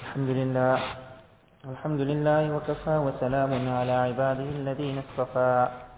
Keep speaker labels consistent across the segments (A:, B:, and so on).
A: الحمد لله وكفى وسلام على عباده الذين اصطفى.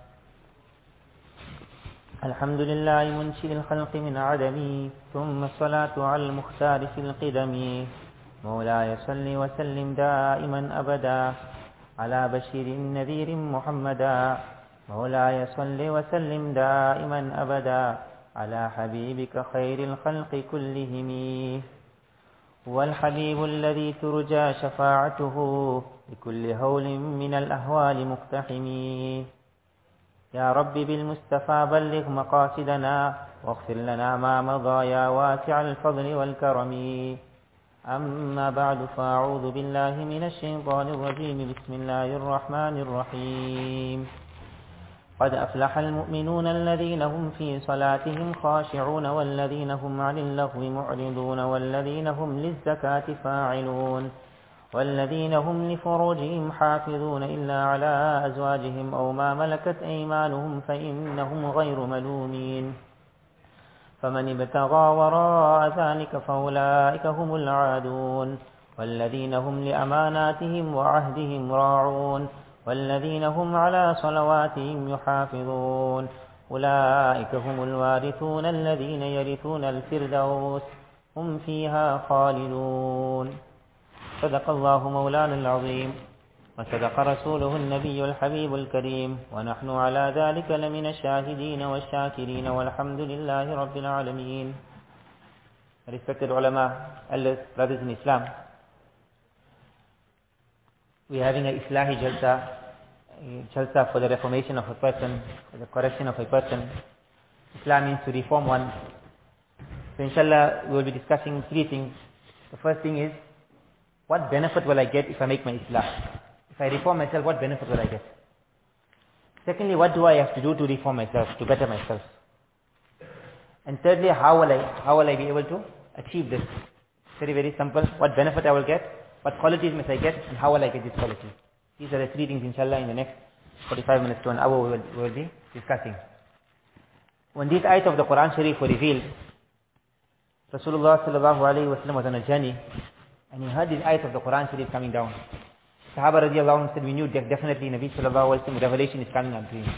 A: الحمد لله منشئ الخلق من عدم، ثم الصلاة على المختار في القدم. مولاي صل وسلم دائما أبدا على بشير نذير محمدا. مولاي صل وسلم دائما أبدا على حبيبك خير الخلق كلهم. هو الحبيب الذي ترجى شفاعته بكل هول من الأهوال مقتحم. يا رب بالمصطفى بلغ مقاصدنا واغفر لنا ما مضى يا واسع الفضل والكرم. أما بعد فأعوذ بالله من الشيطان الرجيم. بسم الله الرحمن الرحيم. قد أفلح المؤمنون الذين هم في صلاتهم خاشعون والذين هم عن اللغو معرضون والذين هم للزكاة فاعلون والذين هم لفروجهم حافظون إلا على أزواجهم أو ما ملكت أيمانهم فإنهم غير ملومين. فمن ابتغى وراء ذلك فأولئك هم العادون والذين هم لأماناتهم وعهدهم راعون والذين هم على صلواتهم يحافظون. أولئك هم الوارثون الذين يرثون الفردوس هم فيها خالدون. صدق الله مولانا العظيم وصدق رسوله النبي الحبيب الكريم ونحن على ذلك لمن الشاهدين والشاكرين والحمد لله رب العالمين. Respected ulama, elders, brothers in Islam, we are having an Islahi jalsa for the reformation of a person, for the correction of a person. Islam means to reform one. So inshallah we will be discussing three things. The first thing is, what benefit will I get if I make my Islah? If I reform myself, what benefit will I get? Secondly, what do I have to do to reform myself, to better myself? And thirdly, how will I be able to achieve this? Very, very simple. What benefit I will get, what qualities must I get, and how will I get these qualities? These are the three things, inshallah, in the next 45 minutes to an hour we will be discussing. When these ayat of the Quran Sharif were revealed, Rasulullah sallallahu alayhi wa sallam was on a journey, and he heard these ayat of the Quran Sharif coming down. Sahaba radiallahu anhu said, we knew definitely Nabi sallallahu alayhi wa sallam, revelation is coming unto him.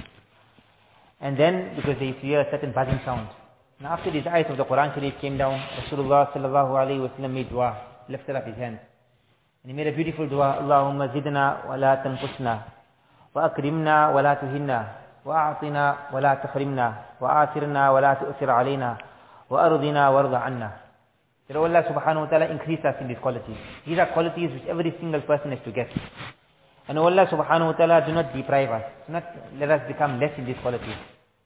A: And then, because they hear a certain buzzing sound. And after these ayat of the Quran Sharif came down, Rasulullah sallallahu alayhi wa sallam made dua, lifted up his hands. And he made a beautiful dua, Allahumma zidna wa la tanqusna, wa akrimna wa la tuhinna, wa a'tina wa la tuhrimna, wa atirna wa la tu'thir alayna, wa ardina warda anna. That Allah subhanahu wa ta'ala increase us in these qualities. These are qualities which every single person has to get. And Allah subhanahu wa ta'ala do not deprive us. Do not let us become less in these qualities.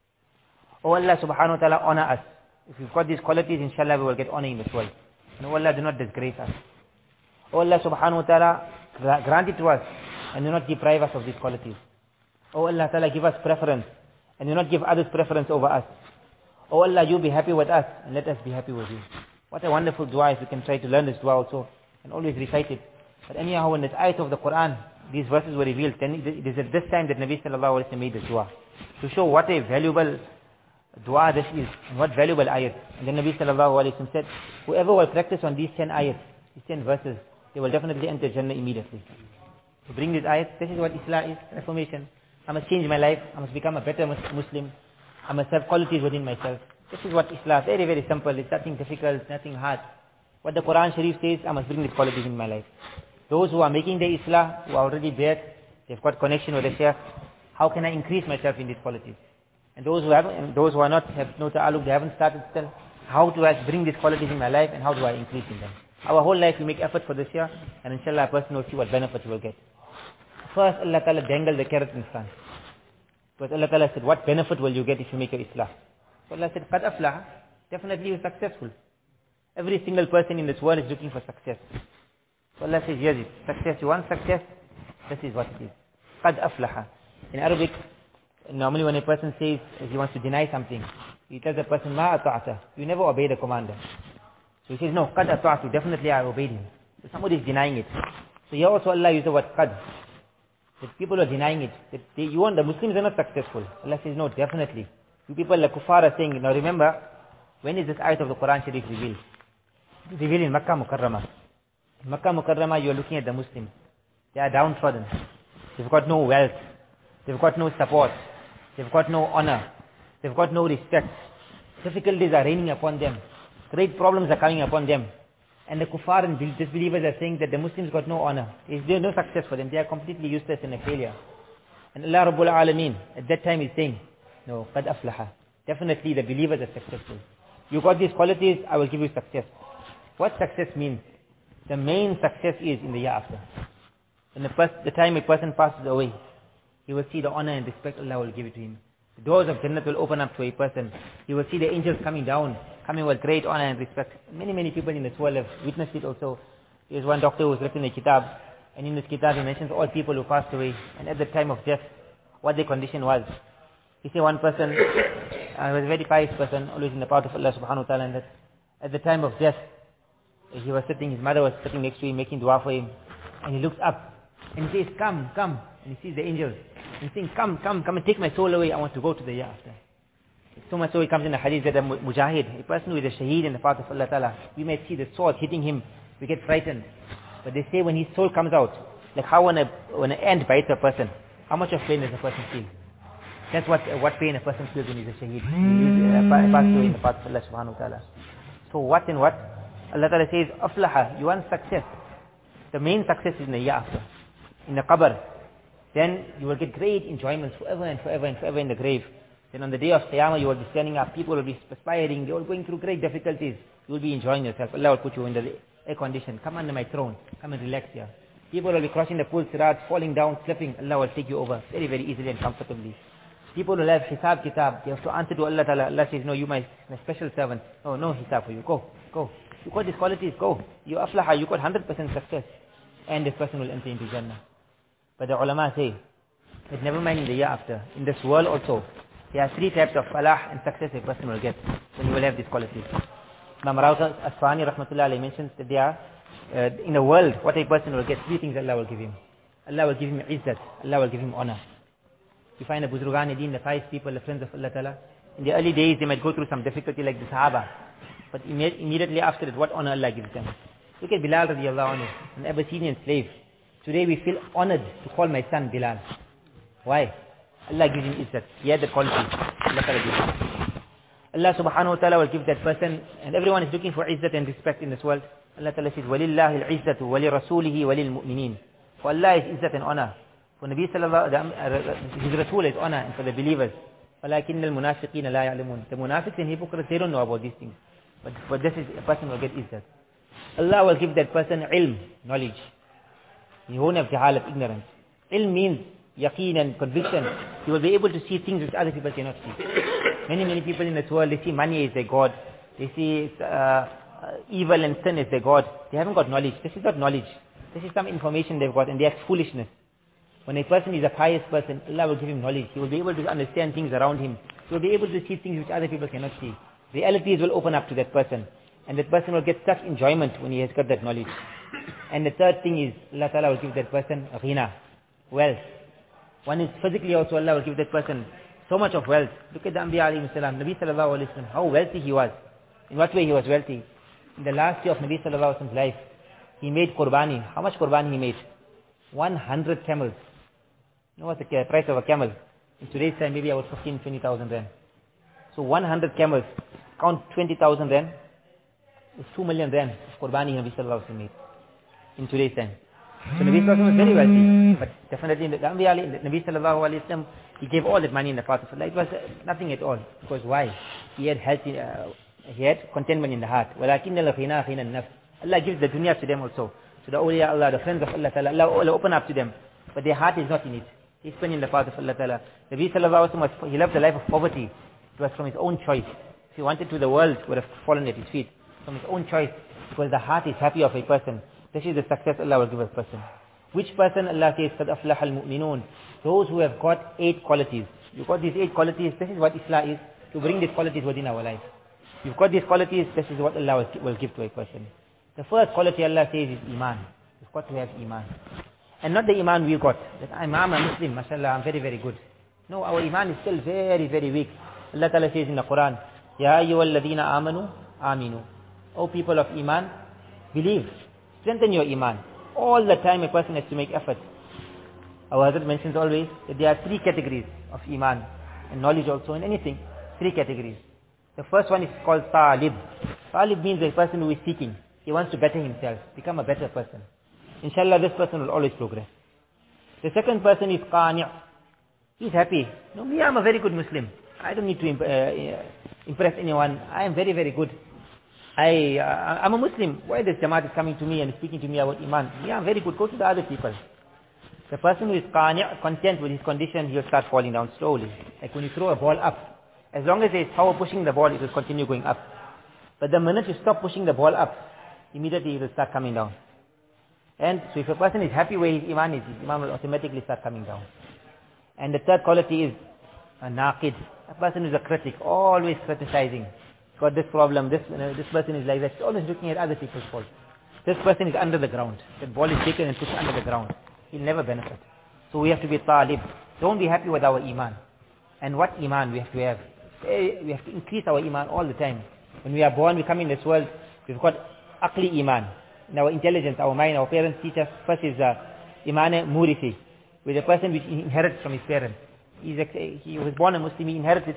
A: Oh Allah subhanahu wa ta'ala honor us. If we've got these qualities, inshallah we will get honor in this world. And oh Allah do not disgrace us. Oh Allah subhanahu wa ta'ala grant it to us and do not deprive us of these qualities. Oh Allah ta'ala give us preference and do not give others preference over us. Oh Allah, you be happy with us and let us be happy with you. What a wonderful dua if we can try to learn this dua also and always recite it. But anyhow, when this ayat of the Quran, these verses were revealed, then it is at this time that Nabi sallallahu alayhi wa sallam made this dua. To show what a valuable dua this is and what valuable ayat. And then Nabi sallallahu alayhi wa sallam said, whoever will practice on these 10 ayats, these 10 verses, they will definitely enter Jannah immediately. To bring these ayats, this is what Islam is, reformation. I must change my life, I must become a better Muslim, I must have qualities within myself. This is what Islam, very, very simple, it's nothing difficult, nothing hard. What the Quran Sharif says, I must bring these qualities in my life. Those who are making their Islah, who are already there, they've got connection with the Shaykh, how can I increase myself in these qualities? And those who are not, have no ta'aluk, they haven't started still, how do I bring these qualities in my life and how do I increase in them? Our whole life we make effort for this year, and inshallah a person will see what benefit he will get. First, Allah Ta'ala dangled the carrot in his front. Because Allah Ta'ala said, what benefit will you get if you make your Islah? So Allah said, qad aflaha, definitely you're successful. Every single person in this world is looking for success. So Allah says, yes, success, you want success? This is what it is. Qad aflaha. In Arabic, normally when a person says he wants to deny something, he tells the person, ma ata'ata, you never obey the commander. So he says, no, qad ata'atu, definitely I obeyed him. So somebody is denying it. So here also Allah used the word qad. That people are denying it. That the Muslims are not successful. Allah says, no, definitely. You people, the kuffar are saying, now remember, when is this ayat of the Quran Sharif revealed? It was revealed in Makkah Mukarramah. In Makkah Mukarramah, you are looking at the Muslims. They are downtrodden. They've got no wealth. They've got no support. They've got no honor. They've got no respect. Difficulties are raining upon them. Great problems are coming upon them. And the kuffar and disbelievers are saying that the Muslims got no honor. There's no success for them. They are completely useless and a failure. And Allah Rabbul Alameen at that time is saying, no, qad aflaha. Definitely the believers are successful. You got these qualities, I will give you success. What success means? The main success is in the year after. In the time a person passes away, he will see the honor and respect Allah will give it to him. The doors of Jannah will open up to a person. He will see the angels coming down, coming with great honor and respect. Many, many people in this world have witnessed it also. There is one doctor who has written a kitab, and in this kitab he mentions all people who passed away, and at the time of death, what their condition was. He said one person, was a very pious person, always in the path of Allah subhanahu wa ta'ala, and that at the time of death, he was sitting, his mother was sitting next to him, making dua for him, and he looks up, and he says, come, come, and he sees the angels, and he's saying, come and take my soul away, I want to go to the year after. So much so it comes in the hadith that a mujahid, a person who is a shaheed in the path of Allah ta'ala, we may see the sword hitting him, we get frightened, but they say when his soul comes out, like how when an ant bites a person, how much of pain does a person feel? That's what pain a person feels when he's a shaheed. He passed away in the path of Allah subhanahu wa ta'ala. So what and what? Allah ta'ala says, aflaha, you want success. The main success is in the year after. In the qabr. Then you will get great enjoyments forever and forever and forever in the grave. Then on the day of Qiyamah you will be standing up, people will be perspiring, they will be going through great difficulties. You will be enjoying yourself. Allah will put you in the air condition. Come under my throne. Come and relax here. People will be crossing the pool sirat, falling down, slipping. Allah will take you over very, very easily and comfortably. People will have hisab kitab. They have to answer to Allah ta'ala. Allah says, no, you my special servant. Oh, no hisab for you. Go. You got these qualities, go. You aflaha, you got 100% success. And this person will enter into Jannah. But the ulama say, that never mind in the year after. In this world also, there are 3 types of falah and success a person will get when you will have these qualities. Imam Rawza Asfahani rahmatullah alayhi mentions that there are, in the world, what a person will get, 3 things Allah will give him. Allah will give him izzat. Allah will give him honor. You find the Buzrugan Deen, the pious people, the friends of Allah Ta'ala. In the early days, they might go through some difficulty like the Sahaba. But immediately after that, what honor Allah gives them. Look at Bilal radiallahu anhu, an Abyssinian slave. Today we feel honored to call my son Bilal. Why? Allah gives him izzat. He had the quality. Allah Ta'ala gives him. Allah subhanahu wa ta'ala will give that person, and everyone is looking for izzat and respect in this world. Allah Ta'ala says, وَلِلَّهِ الْعِزَّةُ وَلِرَسُولِهِ وَلِلْمُؤْمِنِينَ. For Allah is izzat and honor. For Nabi sallallahu his Rasul is honor, and for the believers. وَلَكِنَّ الْمُنَافِقِينَ لَا يَعْلَمُونَ. The munafiqs and hypocrites, they don't know about these things. But this is, a person will get izzat. Allah will give that person ilm, knowledge. He won't have jahalat, ignorance. Ilm means yaqeen and conviction. He will be able to see things which other people cannot see. Many people in this world, they see money as their God. They see evil and sin as their God. They haven't got knowledge. This is not knowledge. This is some information they've got, and they act foolishness. When a person is a pious person, Allah will give him knowledge. He will be able to understand things around him. He will be able to see things which other people cannot see. Realities will open up to that person. And that person will get such enjoyment when he has got that knowledge. And the third thing is, Allah Ta'ala will give that person ghina, wealth. One is physically also, Allah will give that person so much of wealth. Look at the Anbiya alayhi salam, Nabi sallallahu alayhi wasallam, how wealthy he was. In what way he was wealthy? In the last year of Nabi sallallahu alayhi wasallam's life, he made qurbani. How much qurbani he made? 100 camels. You know what's the price of a camel? In today's time, maybe about 15,000-20,000 rand. So 100 camels, count 20,000 rand, it's 2 million rand of qurbani Nabi sallallahu alayhi wasallam made. In today's time. So Nabi sallallahu alayhi wasallam was very wealthy. But definitely in the Nabi sallallahu alayhi wasallam, he gave all that money in the path of Allah. It was nothing at all. Because why? He had health, he had contentment in the heart. وَلَكِنَّ الْغِنَى غِنَى النَّفْسِ. Allah gives the dunya to them also. So the awliya Allah, the friends of Allah Ta'ala, Allah will open up to them. But their heart is not in it. He spent in the path of Allah Ta'ala. Nabi sallallahu alayhi wa sallam, he loved the life of poverty. It was from his own choice. If he wanted to, the world would have fallen at his feet. From his own choice. Because the heart is happy of a person. This is the success Allah will give a person. Which person? Allah says, قَدْ أَفْلَحَ الْمُؤْمِنُونَ. Those who have got 8 qualities. You've got these 8 qualities. This is what Islam is. To bring these qualities within our life. You've got these qualities. This is what Allah will give to a person. The first quality Allah says is Iman. You've got to have Iman. And not the Iman we've got. That I'm a Muslim, mashallah, I'm very, very good. No, our Iman is still very, very weak. Allah Ta'ala says in the Quran, Ya ayyuhalladhina amanu, aminu. O people of Iman, believe. strengthen your iman. All the time a person has to make effort. Our Hazrat mentions always that there are three categories of iman and knowledge also in anything. Three categories. The first one is called talib. Talib means a person who is seeking. He wants to better himself, become a better person. Inshallah, this person will always progress. The second person is qani'. He's happy. No, me, I'm a very good Muslim. I don't need to impress anyone. I am very, very good. I'm a Muslim. Why this Jamaat is coming to me and speaking to me about iman? Yeah, I'm very good. Go to the other people. The person who is qani', content with his condition, he'll start falling down slowly. Like when you throw a ball up, as long as there is power pushing the ball, it will continue going up. But the minute you stop pushing the ball up, immediately it will start coming down. And so if a person is happy where his iman is, his iman will automatically start coming down. And the third quality is a naqid. A person who is a critic, always criticizing. Got this problem, this person is like that. Always looking at other people's faults. This person is under the ground. That ball is taken and put under the ground. He'll never benefit. So we have to be talib. Don't be happy with our iman. And what iman we have to have? We have to increase our iman all the time. When we are born, we come in this world, we've got aqli iman. In our intelligence, our mind, our parents teach us. First is iman murithi, with a person which inherits from his parents. He was born a Muslim, he inherited.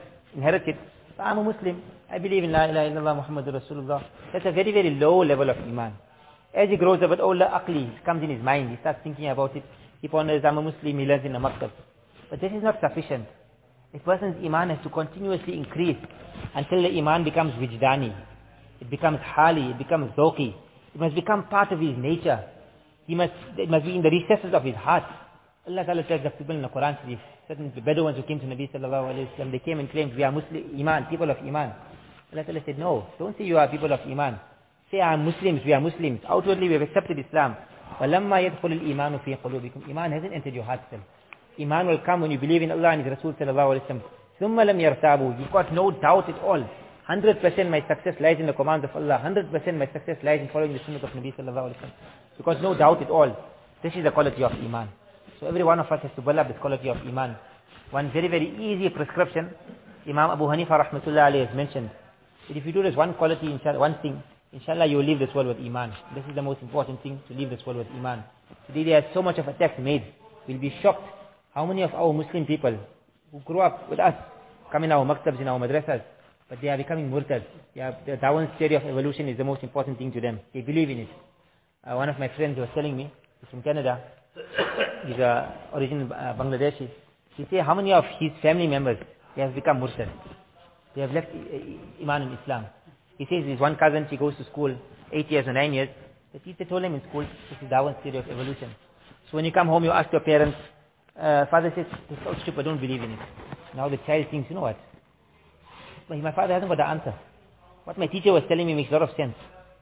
A: I'm a Muslim. I believe in La ilaha illallah Muhammadur Rasulullah. That's a very, very low level of iman. As he grows a bit older, aqli comes in his mind. He starts thinking about it. He ponders, I'm a Muslim, he learns in a maktab. But this is not sufficient. A person's iman has to continuously increase until the iman becomes wijdani. It becomes hali, it becomes zoqi. It must become part of his nature. It must be in the recesses of his heart. Allah Ta'ala tells the people in the Quran, certain Bedouins who came to Nabi Sallallahu Alaihi Wasallam, they came and claimed, we are Muslim, iman, people of iman. Allah Ta'ala said, no, don't say you are people of iman. Say, I am Muslims, we are Muslims. Outwardly we have accepted Islam. وَلَمَّا يَدْخُلُ الْإِيمَانُ فِي قُلُوبِكُمْ. Iman hasn't entered your heart still. Iman will come when you believe in Allah and His Rasul Sallallahu Alaihi Wasallam. ثُمَّ لَمْ يَرْتَابُوا. You've got no doubt at all. 100% my success lies in the commands of Allah. 100% my success lies in following the sunnah of Nabi Sallallahu Alaihi Wasallam. Because no doubt at all. This is the quality of iman. So every one of us has to develop this quality of iman. One very, very easy prescription, Imam Abu Hanifa Rahmatullah Alayhi has mentioned, that if you do this one quality, one thing, inshallah you will leave this world with iman. This is the most important thing, to leave this world with iman. Today there is so much of attacks made. We'll be shocked how many of our Muslim people who grew up with us, come in our maktabs, in our madrasas, but they are becoming murtads. The Darwin's theory of evolution is the most important thing to them. They believe in it. One of my friends was telling me, he's from Canada, he's original Bangladeshi. He said how many of his family members, they have become murtad. They have left iman in Islam. He says his one cousin, she goes to school 8 years or 9 years. The teacher told him in school, this is Darwin's theory of evolution. So when you come home, you ask your parents, father says, this is so stupid, I don't believe in it. Now the child thinks, you know what? But my father hasn't got the answer. What my teacher was telling me makes a lot of sense.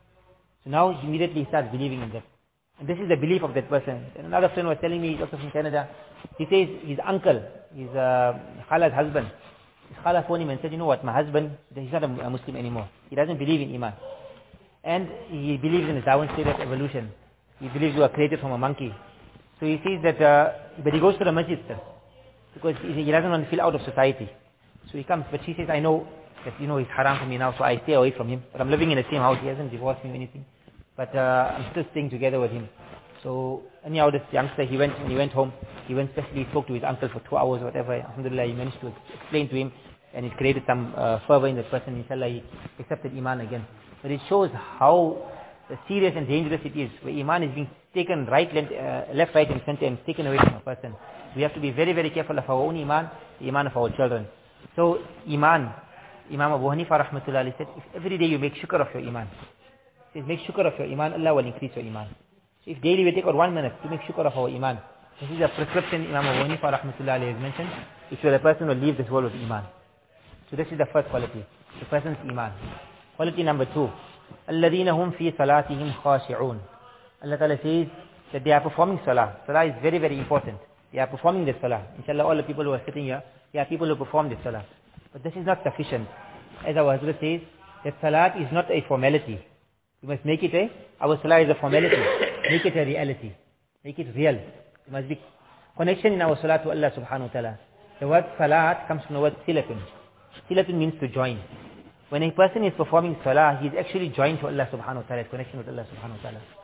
A: So now he immediately starts believing in that. And this is the belief of that person. And another friend was telling me, he's also from Canada. He says his uncle, his khala's husband, his khala phoned him and said, you know what, my husband, he's not a Muslim anymore. He doesn't believe in iman. And he believes in the Darwin theory of evolution. He believes we were created from a monkey. So he says that, but he goes to the masjid, sir, because he doesn't want to feel out of society. So he comes, but she says, I know that, it's haram for me now, so I stay away from him. But I'm living in the same house. He hasn't divorced me or anything. But I'm still staying together with him. So anyhow, this youngster, he went home. He went specially, spoke to his uncle for 2 hours or whatever. Alhamdulillah, he managed to explain to him, and it created some fervor in that person. Inshallah, he accepted iman again. But it shows how serious and dangerous it is, where iman is being taken left, right, and center, and taken away from a person. We have to be very, very careful of our own iman, the iman of our children. So iman, Imam Abu Hanifa Rahmatullah Alayhi said, if every day you make shukr of your iman, he says, make shukr of your iman, Allah will increase your iman. So if daily we take out 1 minute to make shukr of our iman, this is a prescription Imam Abu Hanifa Rahmatullah Alayhi has mentioned, which the person will leave this world with iman. So this is the first quality, the person's iman. Quality number 2, الَّذِينَ هُمْ فِي صَلَاتِهِمْ خَاشِعُونَ. Allah Ta'ala says that they are performing salah. Salah is very, very important. They are performing the salah. Inshallah, all the people who are sitting here, they are people who perform the salah. But this is not sufficient. As our Hazrat says, that salat is not a formality. You must make it our salah is a formality. Make it a reality. Make it real. There must be connection in our salah to Allah subhanahu wa ta'ala. The word salat comes from the word silatun. Silatun means to join. When a person is performing salah, he is actually joined to Allah subhanahu wa ta'ala, connection with Allah subhanahu wa ta'ala.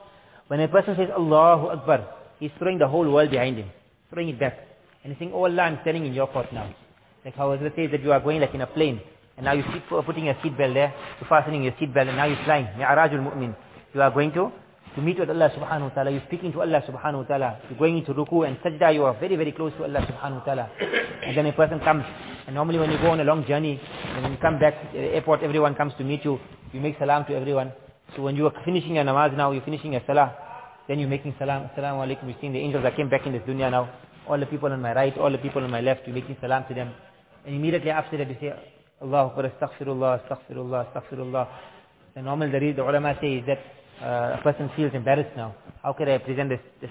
A: When a person says Allahu Akbar, he's throwing the whole world behind him, throwing it back. And he's saying, oh Allah, I'm standing in your court now. Like how Hazrat says that you are going like in a plane, and now you keep putting your seatbelt there, you're fastening your seatbelt, and now you're flying. Mi'rajul mu'min. You are going to meet with Allah subhanahu wa ta'ala. You're speaking to Allah subhanahu wa ta'ala. You're going into ruku and sajda. You are very, very close to Allah subhanahu wa ta'ala. And then a person comes, and normally when you go on a long journey, and when you come back at the airport, everyone comes to meet you. You make salam to everyone. So when you are finishing your namaz now, you're finishing your salah, then you're making salam. Assalamu alaikum. You're seeing the angels that came back in this dunya now. All the people on my right, all the people on my left, you're making salam to them. And immediately after that you say, Allahu Akbar, astaghfirullah, astaghfirullah, astaghfirullah. The normal, the ulama say is that a person feels embarrassed now. How can I present this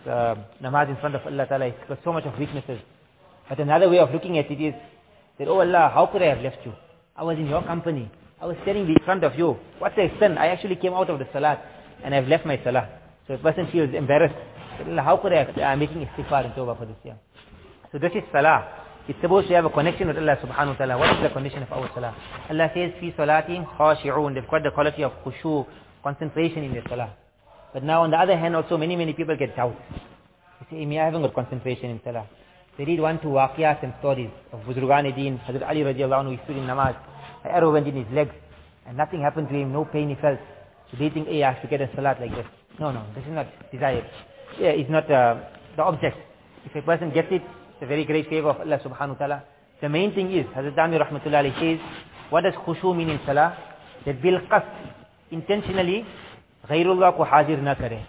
A: namaz in front of Allah Ta'ala? It's got so much of weaknesses. But another way of looking at it is that, oh Allah, how could I have left you? I was in your company. I was standing in front of you. What's the extent? I actually came out of the salat and I've left my salah. So a person feels embarrassed. Allah, how could I'm making istighfar and tawbah for this year? So this is salah. It's supposed to have a connection with Allah subhanahu wa ta'ala. What is the condition of our salah? Allah says, fi salatihim khashi'un. They've got the quality of khushu, concentration in their salah. But now on the other hand also many people get doubt. They say, I haven't got concentration in salah. They read 1, 2 waqiyat and stories of Buzrugani-Deen, Hazrat Ali radiallahu anhu, he stood in namaz. An arrow went in his leg and nothing happened to him, no pain he felt. So they think, hey, I have to get a salat like this. No, this is not desired. Yeah, it's not the object. If a person gets it, it's a very great favor of Allah subhanahu wa ta'ala. The main thing is, Hazrat Dami rahmatullahi alayhi says, what does khushu mean in salah? That bil qasd, intentionally, ghayrullah ko hazir na kare.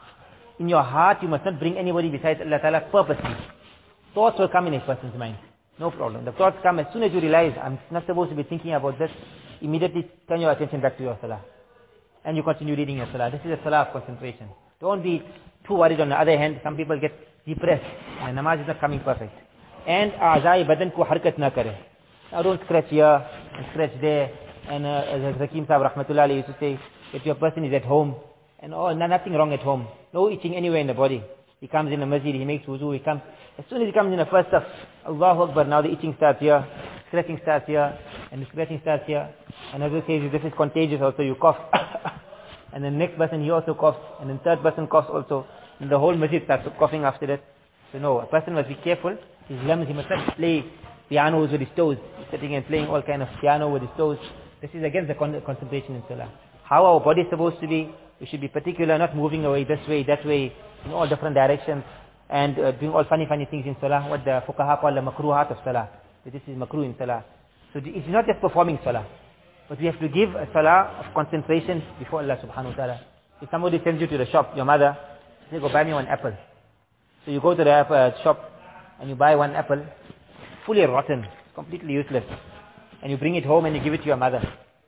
A: In your heart, you must not bring anybody besides Allah ta'ala purposely. Thoughts will come in a person's mind. No problem. The thoughts come as soon as you realize, I'm not supposed to be thinking about this, immediately turn your attention back to your salah. And you continue reading your salah. This is a salah of concentration. Don't be too worried. On the other hand, some people get depressed and namaz is not coming perfect. And a'zai badan ko harkat na kare. Now don't scratch here and scratch there. And as Hakim Sahib rahmatullah alayhi used to say, if your person is at home and nothing wrong at home, no itching anywhere in the body. He comes in the masjid, he makes wuzu, he comes. As soon as he comes in the first stuff, Allahu Akbar, now the itching starts here, scratching starts here, and the scratching starts here. And as it says, this is contagious also, you cough. And the next person, he also coughs. And then third person coughs also. And the whole masjid starts coughing after that. So no, a person must be careful. His limbs, he must not play pianos with his toes. He's sitting and playing all kind of piano with his toes. This is against the concentration in salah. How our body is supposed to be, we should be particular, not moving away this way, that way, in all different directions. And doing all funny things in salah. What the fuqaha call the makruhat of salah. This is makruh in salah. So it's not just performing salah. But we have to give a salah of concentration before Allah subhanahu wa ta'ala. If somebody sends you to the shop, your mother, say, go buy me one apple. So you go to the shop and you buy one apple, fully rotten, completely useless. And you bring it home and you give it to your mother.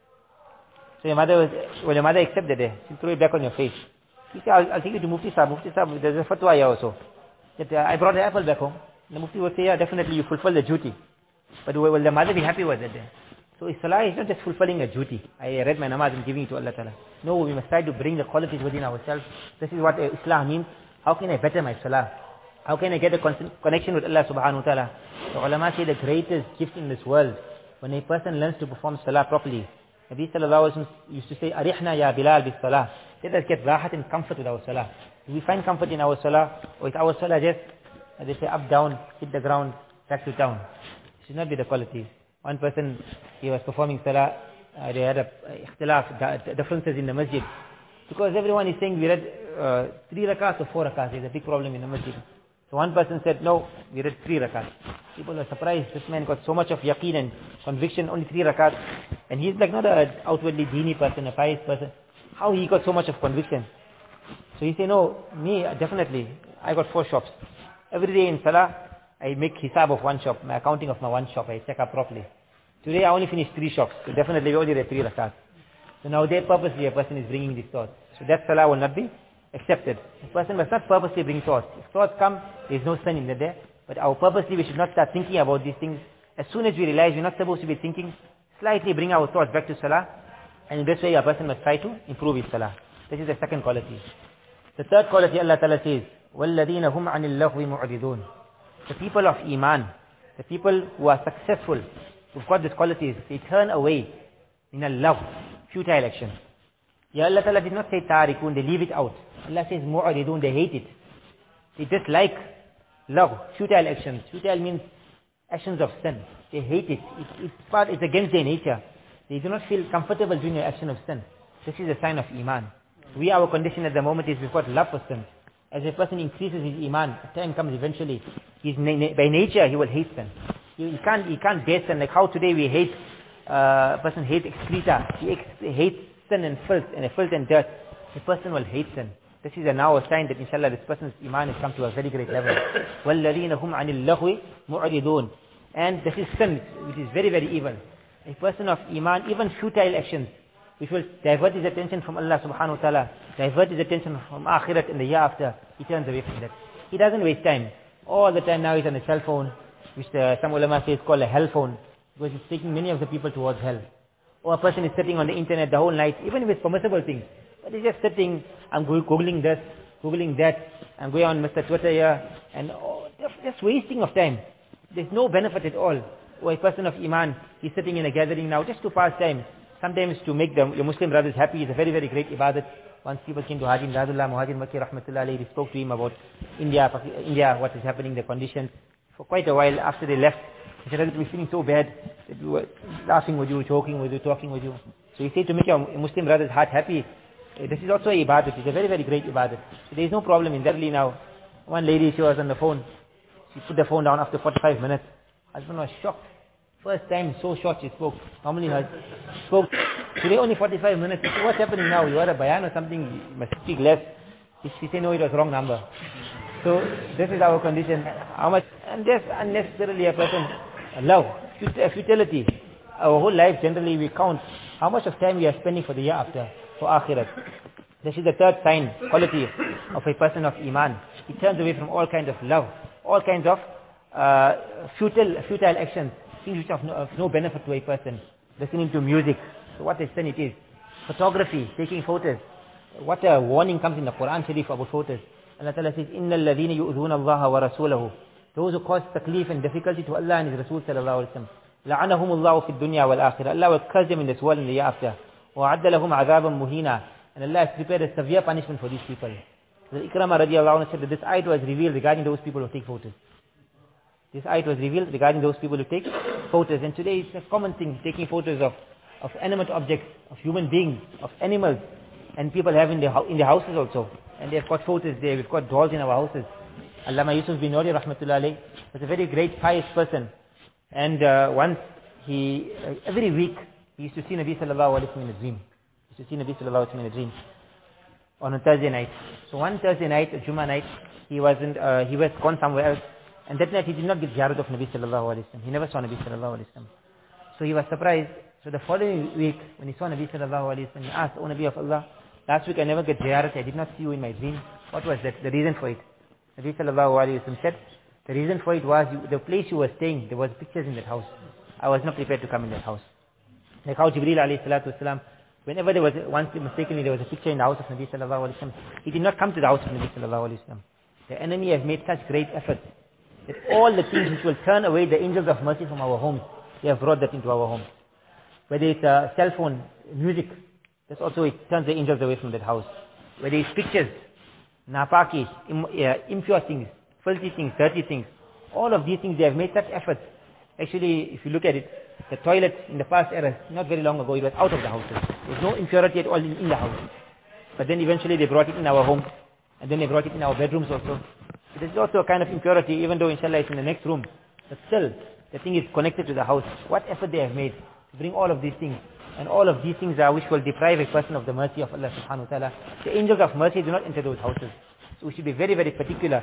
A: So your mother accepted it, she'll throw it back on your face. You say, I'll take you to Mufti Sahib. Mufti Sahib, there's a fatwa here also. That I brought the apple back home. The Mufti would say, yeah, definitely you fulfill the duty. But will the mother be happy with it? So salah is not just fulfilling a duty. I read my namaz and giving it to Allah Ta'ala. No, we must try to bring the qualities within ourselves. This is what Islam means. How can I better my salah? How can I get a connection with Allah Subhanahu wa Ta'ala? The ulama say the greatest gift in this world, when a person learns to perform salah properly. Nabi Sallallahu Alaihi Wasallam used to say, Arihna ya Bilal bis salah. Let us get rahat and comfort with our salah. Do we find comfort in our salah? Or is our salah just, as they say, up, down, hit the ground, back to town? It should not be the quality. One person, he was performing salah, they had ikhtilaf, differences in the masjid. Because everyone is saying we read 3 rakats or 4 rakats. There's a big problem in the masjid. So one person said, no, we read 3 rakats. People were surprised. This man got so much of yaqeen and conviction, only 3 rakats. And he's like not an outwardly deeni person, a pious person. How he got so much of conviction? So he said, no, me, definitely. I got 4 shops. Every day in salah, I make hisab of 1 shop, my accounting of my 1 shop, I check up properly. Today I only finished 3 shops, so definitely we only read 3 rakats. So now there purposely a person is bringing these thoughts. So that salah will not be accepted. A person must not purposely bring thoughts. If thoughts come, there is no sin in there. But our purposely, we should not start thinking about these things. As soon as we realize we're not supposed to be thinking, slightly bring our thoughts back to salah. And in this way a person must try to improve his salah. This is the second quality. The third quality Allah Ta'ala says, وَالَّذِينَ هُمْ عَنِ اللَّغْوِ مُعْرِضُونَ. The people of Iman, the people who are successful, who've got these qualities, they turn away in a love, futile action. Ya Allah Ta'ala did not say tarikun, they leave it out. Allah says mu'aridun, they hate it. They dislike lagh, futile actions. Futile means actions of sin. They hate it. It's against their nature. They do not feel comfortable doing an action of sin. This is a sign of iman. Our condition at the moment is we've got love for sin. As a person increases his iman, a time comes eventually, by nature he will hate sin. He can't bear sin. Like how today we hate, a person hates excreta. He hates sin and filth and dirt. A person will hate sin. This is now a sign that inshallah this person's iman has come to a very great level. وَالَّذِينَ هُمْ عَنِ اللَّغْوِ مُعْرِضُونَ. And this is sin, which is very, very evil. A person of iman, even futile actions, which will divert his attention from Allah subhanahu wa ta'ala, divert his attention from akhirat in the year after, he turns away from that. He doesn't waste time. All the time now he's on a cell phone, which some ulama say is called a hell phone, because it's taking many of the people towards hell. Or a person is sitting on the internet the whole night, even if it's permissible things. But he's just sitting, I'm googling this, googling that, I'm going on Mr. Twitter here, and just wasting of time. There's no benefit at all. Or a person of iman, he's sitting in a gathering now just to pass time. Sometimes to make your Muslim brothers happy is a very, very great ibadat. Once people came to Haji Imdadullah, Muhajir Makki Rahmatullah alayhi, they spoke to him about India, what is happening, the conditions. For quite a while after they left, he said, we're feeling so bad that we were laughing with you, joking with you, talking with you. So he said to make your Muslim brothers' heart happy, this is also a ibadat. It's a very, very great ibadat. So there is no problem in that. Now, one lady, she was on the phone. She put the phone down after 45 minutes. Husband was shocked. First time, so short she spoke. Normally her spoke. Today only 45 minutes. He said, what's happening now? You are a bayan or something? You must speak less. She said, no, it was wrong number. So this is our condition. How much? And just unnecessarily a person, love, futility. Our whole life generally we count how much of time we are spending for the year after, for akhirat. This is the third sign, quality of a person of iman. He turns away from all kinds of love, all kinds of futile actions, things which are of no benefit to a person. Listening to music, so what a sin it is. Photography, taking photos. What a warning comes in the Quran Sharif about photos. Allah Ta'ala says, إِنَّ الَّذِينَ يُؤْذُونَ اللَّهَ وَرَسُولَهُ. Those who cause taklif and difficulty to Allah and His Rasul sallallahu alayhi wa sallam. لَعَنَهُمُ اللَّهُ فِي الدُّنْيَا وَالْآخِرَةِ. Allah will curse them in this world and the year after. وَعَدَّ لَهُمْ عَذَابًا مُهِينًا. And Allah has prepared a severe punishment for these people. The Ikramah radiallahu anhu said that this ayat was revealed regarding those people who take photos. This ayat was revealed regarding those people who take photos. And today it's a common thing, taking photos of animate objects, of human beings, of animals. And people have in their houses also. And they've got photos there. We've got dolls in our houses. Allama Yusuf bin Nuri rahmatullah alayh was a very great pious person. And once every week, he used to see Nabi sallallahu alayhi wa sallam in a dream. He used to see Nabi sallallahu alayhi wa sallam in a dream. On a Thursday night. So one Thursday night, a Jummah night, he was gone somewhere else. And that night he did not get ziyarat of Nabi sallallahu alayhi wa sallam. He never saw Nabi sallallahu alayhi wa sallam. So he was surprised. So the following week, when he saw Nabi sallallahu alayhi wa sallam, he asked, O Nabi of Allah, last week I never get ziyarat, I did not see you in my dream. What was that? The reason for it? Nabi sallallahu alayhi wa sallam said, the reason for it was the place you were staying, there was pictures in that house. I was not prepared to come in that house. Like how Jibreel alayhi salatu wasalam, whenever there was, once mistakenly there was a picture in the house of Nabi sallallahu alayhi wa sallam, he did not come to the house of Nabi sallallahu alayhi wa sallam. The enemy has made such great effort that all the things which will turn away the angels of mercy from our homes, they have brought that into our homes. Whether it's a cell phone, music, that's also, it turns the angels away from that house. Whether it's pictures, napaki, impure things, filthy things, dirty things, all of these things, they have made such efforts. Actually, if you look at it, the toilet in the past era, not very long ago, it was out of the houses. There's no impurity at all in the house. But then eventually they brought it in our home, and then they brought it in our bedrooms also. It is also a kind of impurity, even though inshallah it's in the next room. But still, the thing is connected to the house. What effort they have made to bring all of these things. And all of these things are which will deprive a person of the mercy of Allah subhanahu wa ta'ala. The angels of mercy do not enter those houses. So we should be very, very particular.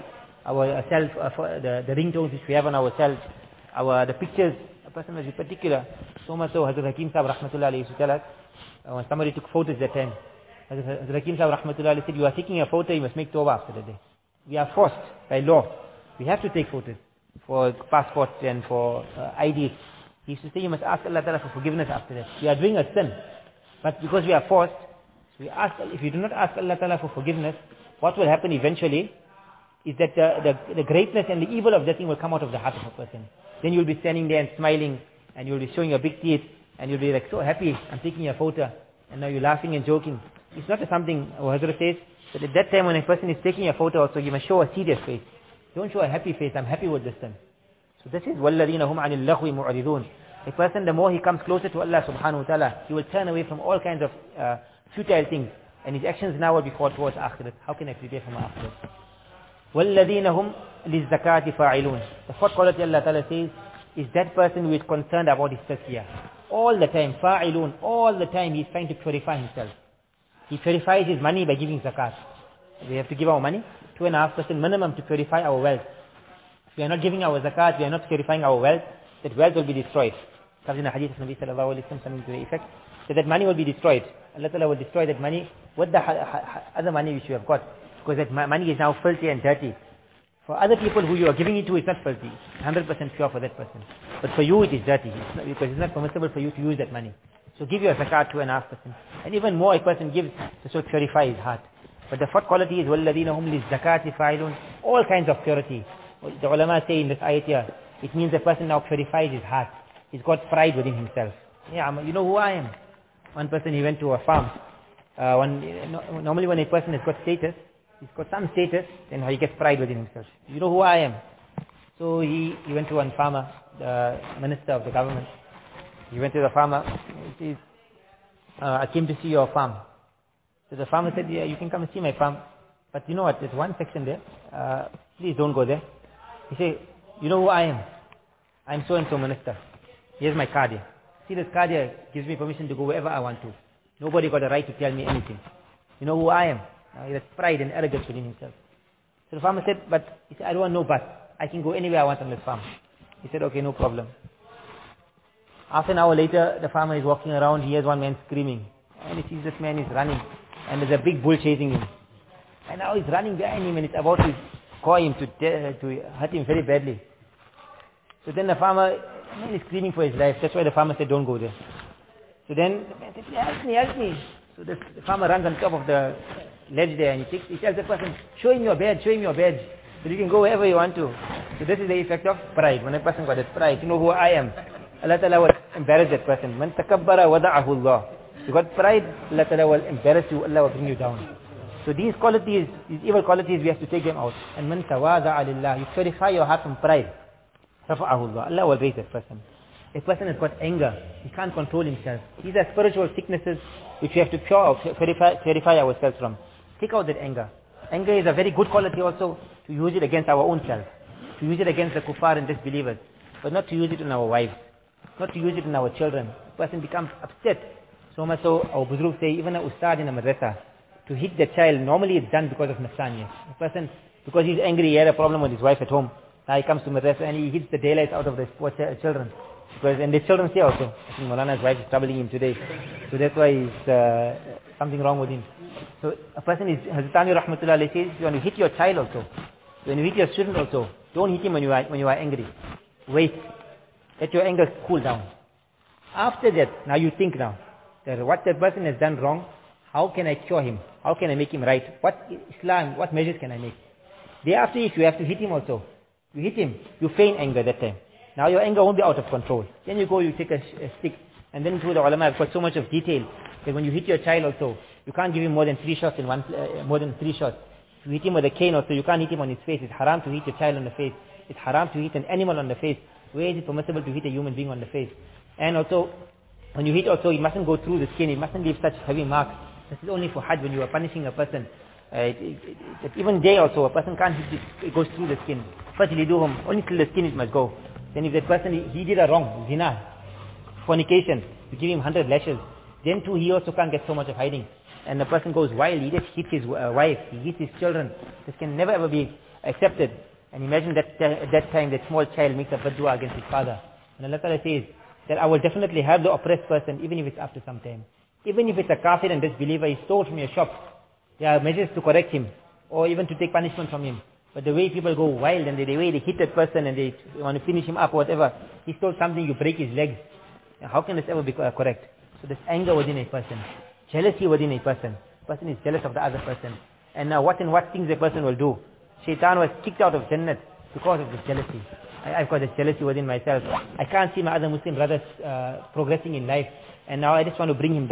A: The ringtones which we have on ourselves, the pictures, a person must be particular. So much so, Hazrat Hakim Sahib rahmatullah alayhi used to tell us, when somebody took photos that time, Hazrat Hakim Sahib rahmatullah alayhi said, you are taking a photo, you must make tawbah after the day. We are forced by law. We have to take photos for passports and for IDs. He used to say, you must ask Allah Ta'ala for forgiveness after that. We are doing a sin. But because we are forced, we ask, if you do not ask Allah Ta'ala for forgiveness, what will happen eventually is that the greatness and the evil of that thing will come out of the heart of a person. Then you'll be standing there and smiling, and you'll be showing your big teeth, and you'll be like so happy, I'm taking a photo, and now you're laughing and joking. It's not something, Hazrat says, that at that time when a person is taking a photo also, you must show a serious face. Don't show a happy face, I'm happy with this thing. So this is وَالَّذِينَ هُمْ عَنِ اللَّغْوِ مُعْرِضُونَ. A person, the more he comes closer to Allah subhanahu wa ta'ala, he will turn away from all kinds of futile things. And his actions now will be fought towards akhirat. How can I prepare for my akhirat? وَالَّذِينَ هُمْ لِلزَّكَاةِ فَاعِلُونَ. The fourth quality Allah ta'ala says is that person who is concerned about his tazkiyah. All the time, fa'ilun, all the time he's trying to purify himself. He purifies his money by giving zakat. We have to give our money, 2.5% minimum to purify our wealth. If we are not giving our zakat, we are not purifying our wealth, that wealth will be destroyed. Comes in the hadith of Nabi sallallahu alayhi wa sallam, something to the effect, that money will be destroyed. Allah Ta'ala will destroy that money with the other money which you have got. Because that money is now filthy and dirty. For other people who you are giving it to, it's not filthy. It's 100% pure for that person. But for you, it is dirty. Because it's not permissible for you to use that money. So give your zakat 2.5%. And even more, a person gives to purify his heart. But the fourth quality is وَالَّذِينَ هُمْ لِلزَّكَاةِ فَاعِلُونَ. All kinds of purity. The ulama say in this ayat here, it means the person now purifies his heart. He's got pride within himself. Yeah, you know who I am. One person, he went to a farm. Normally when a person has got status, he's got some status, then he gets pride within himself. You know who I am. So he went to one farmer, the minister of the government. He went to the farmer. He says, I came to see your farm. So the farmer said, yeah, you can come and see my farm. But you know what, there's one section there. Please don't go there. He said, you know who I am? I'm so-and-so minister. Here's my card here. See, this card here gives me permission to go wherever I want to. Nobody got a right to tell me anything. You know who I am? He has pride and arrogance within himself. So the farmer said, he said, I don't want no but. I can go anywhere I want on this farm. He said, okay, no problem. Half an hour later, the farmer is walking around. He hears one man screaming. And he sees this man is running. And there's a big bull chasing him. And now he's running behind him and it's about to claw him, to hurt him very badly. So then the man is screaming for his life. That's why the farmer said, don't go there. So then the man said, help me. So the farmer runs on top of the ledge there and he tells the person, show him your badge. So you can go wherever you want to. So this is the effect of pride. When a person got that pride, you know who I am. Allah Ta'ala will embarrass that person. Man takabbara wada'ahu Allah. You got pride, Allah Ta'ala will embarrass you, Allah will bring you down. So these qualities, these evil qualities, we have to take them out. And man tawada'a lillah, you purify your heart from pride. Rafa'ahu Allah. Allah will raise that person. A person has got anger. He can't control himself. These are spiritual sicknesses which we have to purify ourselves from. Take out that anger. Anger is a very good quality also to use it against our own self. To use it against the kuffar and disbelievers. But not to use it on our wives. Not to use it on our children. The person becomes upset. So much so, our Buzruk say, even a ustad in a madrasa, to hit the child, normally it's done because of nafsaniyah. The person, because he's angry, he had a problem with his wife at home. Now he comes to madrasa and he hits the daylights out of the poor children. And the children say also, I think Maulana's wife is troubling him today. So that's why he's something wrong with him. So a person is, Hazrat Ali Rahmatullah says, when you hit your child also, when you hit your student also, don't hit him when you are angry. Wait. Let your anger cool down. After that, now you think now, that what that person has done wrong, how can I cure him? How can I make him right? What measures can I make? Thereafter, if you have to hit him also, you hit him, you feign anger that time. Now your anger won't be out of control. Then you go, you take a stick, and then through the ulama have got so much of detail that when you hit your child also, you can't give him more than 3 shots in one, more than 3 shots. If you hit him with a cane also, you can't hit him on his face. It's haram to hit your child on the face. It's haram to hit an animal on the face. Where is it permissible to hit a human being on the face? And also, when you hit also, it mustn't go through the skin. It mustn't leave such heavy marks. This is only for Hajj when you are punishing a person. Even there also, a person can't hit it. It goes through the skin. First, only till the skin it must go. Then if that person, he did a wrong, zina, fornication, you give him 100 lashes. Then too, he also can't get so much of hiding. And the person goes wild, he just hits his wife, he hits his children. This can never ever be accepted. And imagine that at that time, that small child makes a bad dua against his father. And Allah Ta'ala says that I will definitely have the oppressed person, even if it's after some time. Even if it's a kafir and disbeliever, he stole from your shop. There are measures to correct him, or even to take punishment from him. But the way people go wild and the way they hit that person and they want to finish him up or whatever, he stole something, you break his legs. How can this ever be correct? So there's anger within a person, jealousy within a person. The person is jealous of the other person. And now what things a person will do. Shaitan was kicked out of Jannat because of this jealousy. I've got this jealousy within myself. I can't see my other Muslim brothers progressing in life. And now I just want to bring him down.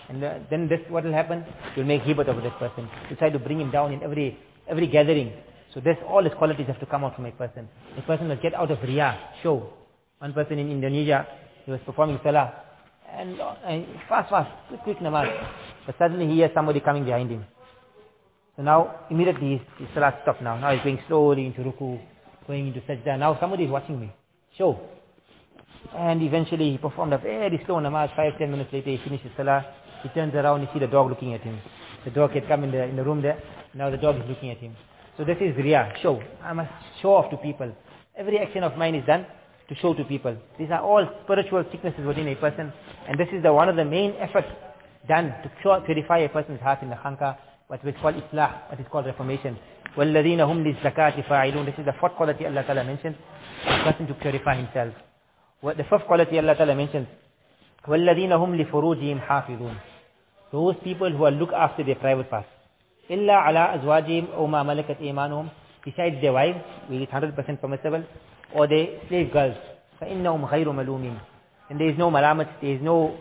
A: And then this, what will happen? You'll make ghibat of this person. You try to bring him down in every gathering. So this, all his qualities have to come out from a person. A person must get out of riyah, show. One person in Indonesia, he was performing salah. And fast, quick namaz. But suddenly he hears somebody coming behind him. So now, immediately his salah stopped now. Now he's going slowly into ruku, going into sajda. Now somebody is watching me. Show. And eventually he performed a very slow namaz. 5-10 minutes later he finishes salah. He turns around, you see the dog looking at him. The dog had come in the room there. Now the dog is looking at him. So this is riyah, show. I must show off to people. Every action of mine is done to show to people. These are all spiritual sicknesses within a person. And this is one of the main efforts done to purify a person's heart in the khanqa, what is called islah, what is called reformation. وَالَّذِينَ هُمْ لِلزَّكَاةِ فَاعِلُونَ. This is the fourth quality Allah Ta'ala mentions, a person to purify himself. The fifth quality Allah Ta'ala mentions, وَالَّذِينَ هُمْ لِفُرُوجِهِمْ حَافِظُونَ. Those people who are look after their private parts. إِلَّا عَلَىٰ أَزْوَاجِهِمْ أَوْ مَا مَلَكَتْ إِيمَانُهُمْ. Besides their wives, which is 100% permissible, or their slave girls. فَإِنَّهُمْ غَيْرُ مَلُومِينَ. And there is no malamat, there is no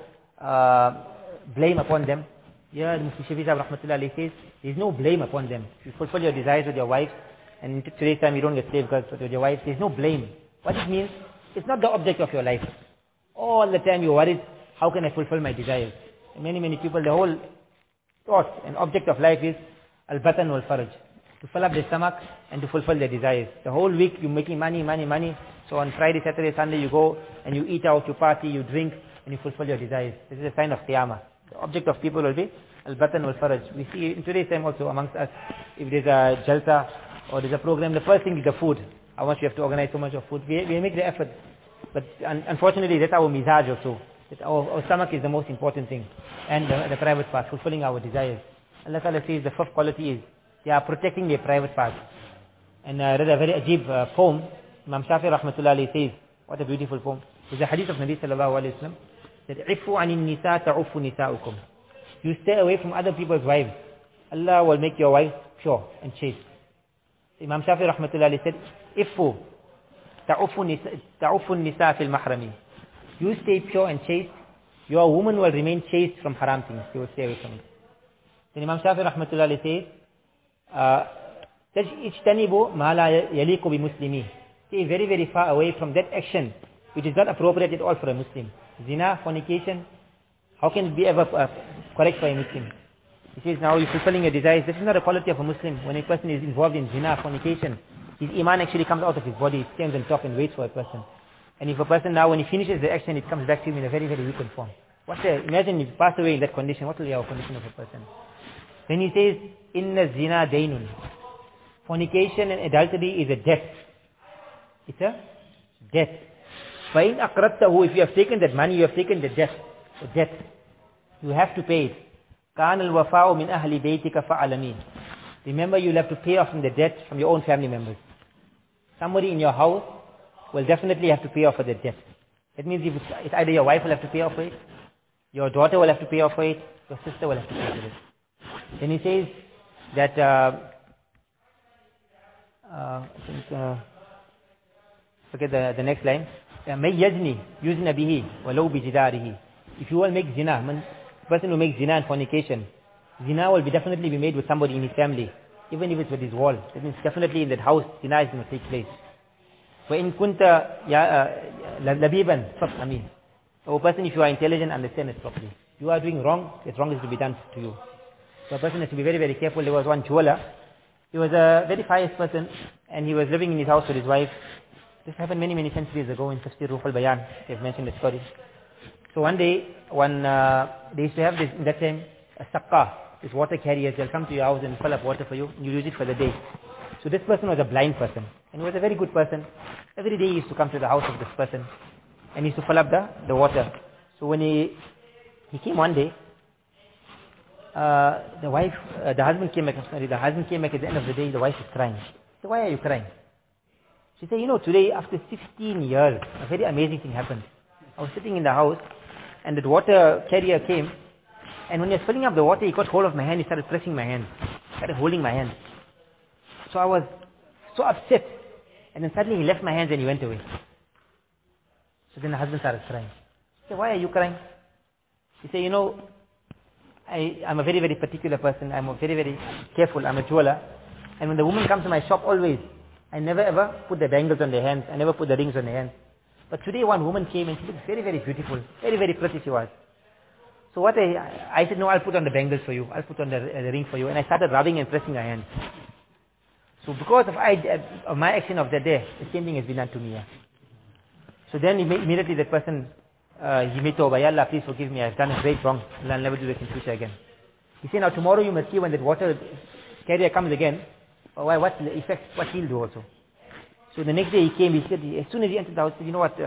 A: blame upon them. Yeah, the Mufti Shafi Sahib Rahmatullah Alayhi says, there is no blame upon them. You fulfill your desires with your wife, and in today's time you don't get slave girls, but with your wife, there is no blame. What it means, it's not the object of your life. All the time you're worried, how can I fulfill my desires? And many people, the whole thought and object of life is al-batan wal-faraj, to fill up their stomach and to fulfill their desires. The whole week you're making money. So on Friday, Saturday, Sunday you go and you eat out, you party, you drink, and you fulfill your desires. This is a sign of qiyamah. The object of people will be al-batan wal-faraj. We see in today's time also amongst us, if there's a jalsa or there's a program, the first thing is the food. How much we have to organize so much of food. We make the effort. But unfortunately that's our mizaj also. Our stomach is the most important thing, and the private part, fulfilling our desires. Allah Ta'ala says the fifth quality is they are protecting their private parts. And I read a very ajib poem. Imam Shafi Rahmatullah Alayhi says, what a beautiful poem. There's a hadith of Nabi Sallallahu Alaihi Wasallam that عِفُّ عَنِ النِّسَاءِ تَعُفُّ نِسَاؤُكُمْ. You stay away from other people's wives. Allah will make your wife pure and chaste. Imam Shafi Rahmatullah Alayhi said, إِفُّ تَعُفُّ النِّسَاءِ فِي الْمَحْرَمِ. You stay pure and chaste, your woman will remain chaste from haram things. You will stay away from it. Then Imam Shafi Rahmatullah Alayhi says, اجتنبوا ما لا يليق بمسلمين. Stay very far away from that action which is not appropriate at all for a Muslim. Zina, fornication, how can it be ever correct for a Muslim? He says, now you're fulfilling your desires. This is not a quality of a Muslim. When a person is involved in zina, fornication, his iman actually comes out of his body. It stands on top and waits for a person. And if a person now, when he finishes the action, it comes back to him in a very weakened form. Imagine if you pass away in that condition, what will be our condition of a person? Then he says, Inna zina daynun. Fornication and adultery is a debt. It's a debt. فَإِنْ أَقْرَضْتَهُ. If you have taken that money, you have taken the debt. You have to pay it. كَانَ الْوَفَاءُ مِنْ أَهْلِ بَيْتِكَ فَعَلَمِينَ. Remember, you'll have to pay off from the debt from your own family members. Somebody in your house will definitely have to pay off for the debt. That means if it's either your wife will have to pay off for it, your daughter will have to pay off for it, your sister will have to pay for it. Then he says that forget the next line. مَيْ يَزْنِي يُزْنَ بِهِ وَلَوْ بِجِدَارِهِ. If you will make zina, the person who makes zina and fornication, zina will definitely be made with somebody in his family, even if it's with his wall. That means definitely in that house, zina is going to take place. وَإِن كُنْتَ لَبِيبًا فَفْهَمِ. So a person, if you are intelligent, understand it properly. You are doing wrong, that wrong is to be done to you. So a person has to be very careful. There was one jeweler. He was a very pious person, and he was living in his house with his wife. This happened many centuries ago in Tafsir Ruh al-Bayan. They've mentioned the story. So one day, they used to have this, in that time, a saqqa, this water carriers. They'll come to your house and fill up water for you, and you use it for the day. So this person was a blind person, and he was a very good person. Every day he used to come to the house of this person, and he used to fill up the water. So when he came one day, the husband came back at the end of the day. The wife is crying. He said, why are you crying? She said, today after 16 years, a very amazing thing happened. I was sitting in the house, and the water carrier came, and when he was filling up the water, he got hold of my hand. He started pressing my hand, started holding my hand. So I was so upset, and then suddenly he left my hands and he went away. So then the husband started crying. He said, why are you crying? He said, I'm a very, very particular person. I'm a very, very careful. I'm a jeweler. And when the woman comes to my shop, always, I never ever put the bangles on their hands. I never put the rings on their hands. But today one woman came and she looked very, very beautiful. Very, very pretty she was. So what I said, no, I'll put on the bangles for you. I'll put on the ring for you. And I started rubbing and pressing her hand. So because of my action of that day, the same thing has been done to me. Yeah. So then immediately the person, he made tawbah, Ya Allah, please forgive me. I've done a great wrong. I'll never do this in future again. He said, now tomorrow you must see when that water carrier comes again, what's the effect, what he'll do also. So the next day he came, he said, as soon as he entered the house, he said, you know what,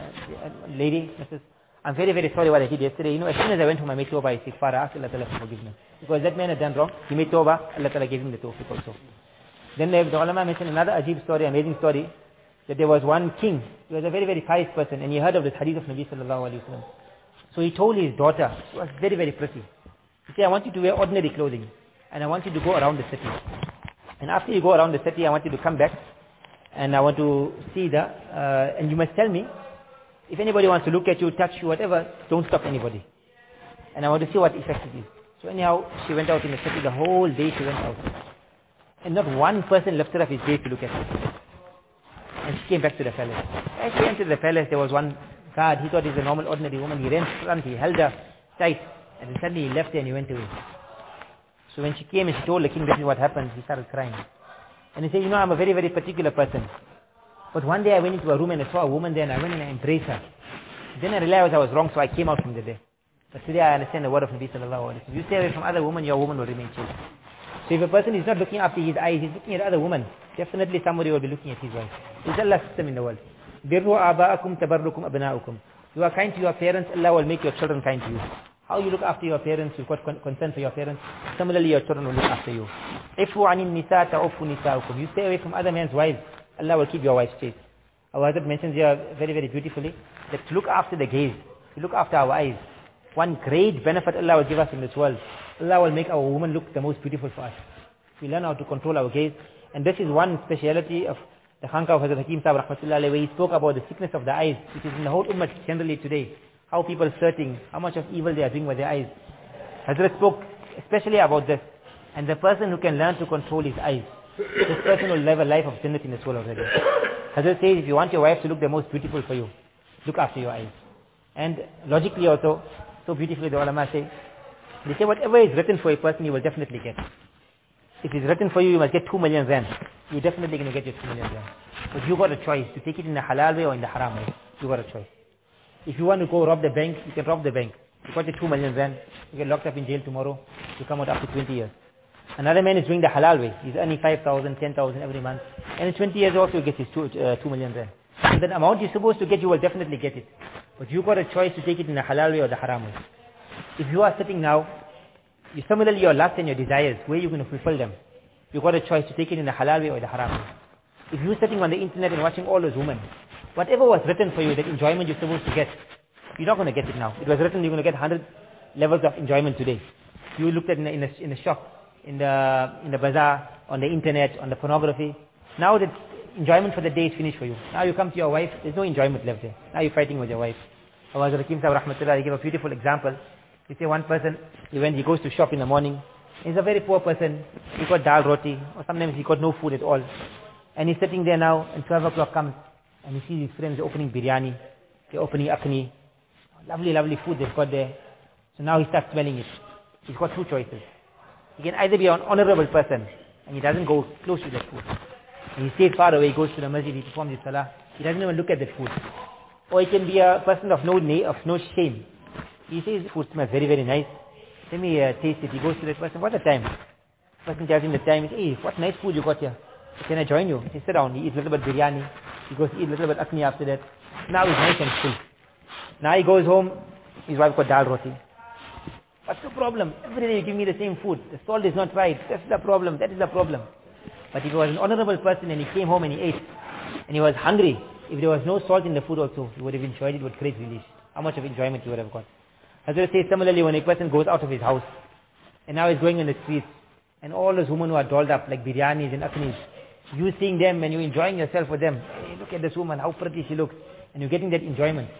A: lady, Mrs., I'm very, very sorry what I did yesterday. You know, as soon as I went home, I made tawbah, istighfar, I asked Allah Ta'ala for forgiveness. Because that man had done wrong, he made tawbah, Allah Ta'ala gave him the tawfiq also. Then the ulama mentioned another ajib story, amazing story, that there was one king, he was a very, very pious person, and he heard of this hadith of Nabi Sallallahu Alaihi Wasallam. So he told his daughter, she was very, very pretty. He said, I want you to wear ordinary clothing, and I want you to go around the city. And after you go around the city, I want you to come back, and I want to see and you must tell me, if anybody wants to look at you, touch you, whatever, don't stop anybody. And I want to see what effect it is. So anyhow, she went out in the city, the whole day she went out. And not one person lifted up his gaze to look at her. And she came back to the palace. As she entered the palace, there was one guard. He thought he was a normal, ordinary woman. He ran front, he held her tight, and then suddenly he left her and he went away. So when she came and she told the king this is what happened, he started crying. And he said, you know, I'm a very, very particular person. But one day I went into a room and I saw a woman there and I went and I embraced her. Then I realized I was wrong, so I came out from the day. But today I understand the word of Nabi Sallallahu Alaihi Wasallam. You stay away from other women, your woman will remain chaste. So if a person is not looking after his eyes, he's looking at other women, definitely somebody will be looking at his wife. It's Allah's system in the world. Birru aba'akum tabarrukum abna'ukum. You are kind to your parents, Allah will make your children kind to you. How you look after your parents, you've got concern for your parents, similarly your children will look after you. Ifu anin nisa ta'ufu nisa'ukum. You stay away from other men's wives, Allah will keep your wives chaste. Our Hazrat mentions here very, very beautifully that to look after the gaze, to look after our eyes, one great benefit Allah will give us in this world. Allah will make our woman look the most beautiful for us. We learn how to control our gaze. And this is one speciality of the Khanqa of Hazrat Hakim Sahib Rahmatullah where he spoke about the sickness of the eyes, which is in the whole ummah generally today. How people are searching, how much of evil they are doing with their eyes. Hazrat spoke especially about this. And the person who can learn to control his eyes, this person will live a life of Jannat in this world already. Hazrat says, if you want your wife to look the most beautiful for you, look after your eyes. And logically also, so beautifully the ulama say, they say whatever is written for a person, you will definitely get. If it's written for you, you must get 2 million rand. You're definitely going to get your 2 million rand. But you got a choice to take it in the halal way or in the haram way. You got a choice. If you want to go rob the bank, you can rob the bank. You got your 2 million rand. You get locked up in jail tomorrow. You come out after 20 years. Another man is doing the halal way. He's earning 5,000, 10,000 every month. And in 20 years also he gets his 2 million rand. So that amount you're supposed to get, you will definitely get it. But you got a choice to take it in the halal way or the haram way. If you are sitting now, similarly your lust and your desires, where are you going to fulfill them? You got a choice to take it in the halal way or the haram way. If you're sitting on the internet and watching all those women, whatever was written for you, that enjoyment you're supposed to get, you're not going to get it now. It was written you're going to get 100 levels of enjoyment today. You looked at in the shop, in the bazaar, on the internet, on the pornography. Now the enjoyment for the day is finished for you. Now you come to your wife, there's no enjoyment left there. Now you're fighting with your wife. Hazrat Hakim Sahib Rahmatullah, he gave a beautiful example. He said one person, he goes to shop in the morning, he's a very poor person, he got dal roti, or sometimes he got no food at all. And he's sitting there now, and 12 o'clock comes, and he sees his friends opening biryani, they're opening akhni, lovely, lovely food they've got there. So now he starts smelling it. He's got two choices. He can either be an honorable person, and he doesn't go close to that food. And he stays far away, he goes to the masjid, he performs his salah, he doesn't even look at that food. Or he can be a person of no shame. He says, food smells very, very nice. Let me taste it. He goes to that person, what a time. The person tells him the time. He says, hey, what nice food you got here. Can I join you? He says, sit down. He eats a little bit biryani. He goes to eat a little bit akhni after that. Now he's nice and full. Now he goes home, his wife got dal roti. What's the problem? Every day you give me the same food. The salt is not right. That's the problem. That is the problem. But if he was an honorable person and he came home and he ate, and he was hungry, if there was no salt in the food also, he would have enjoyed it with great relish. How much of enjoyment he would have got. Hazrat says similarly, when a person goes out of his house, and now he's going in the streets, and all those women who are dolled up like biryanis and akhnis, you seeing them and you're enjoying yourself with them. Hey, look at this woman, how pretty she looks. And you're getting that enjoyment.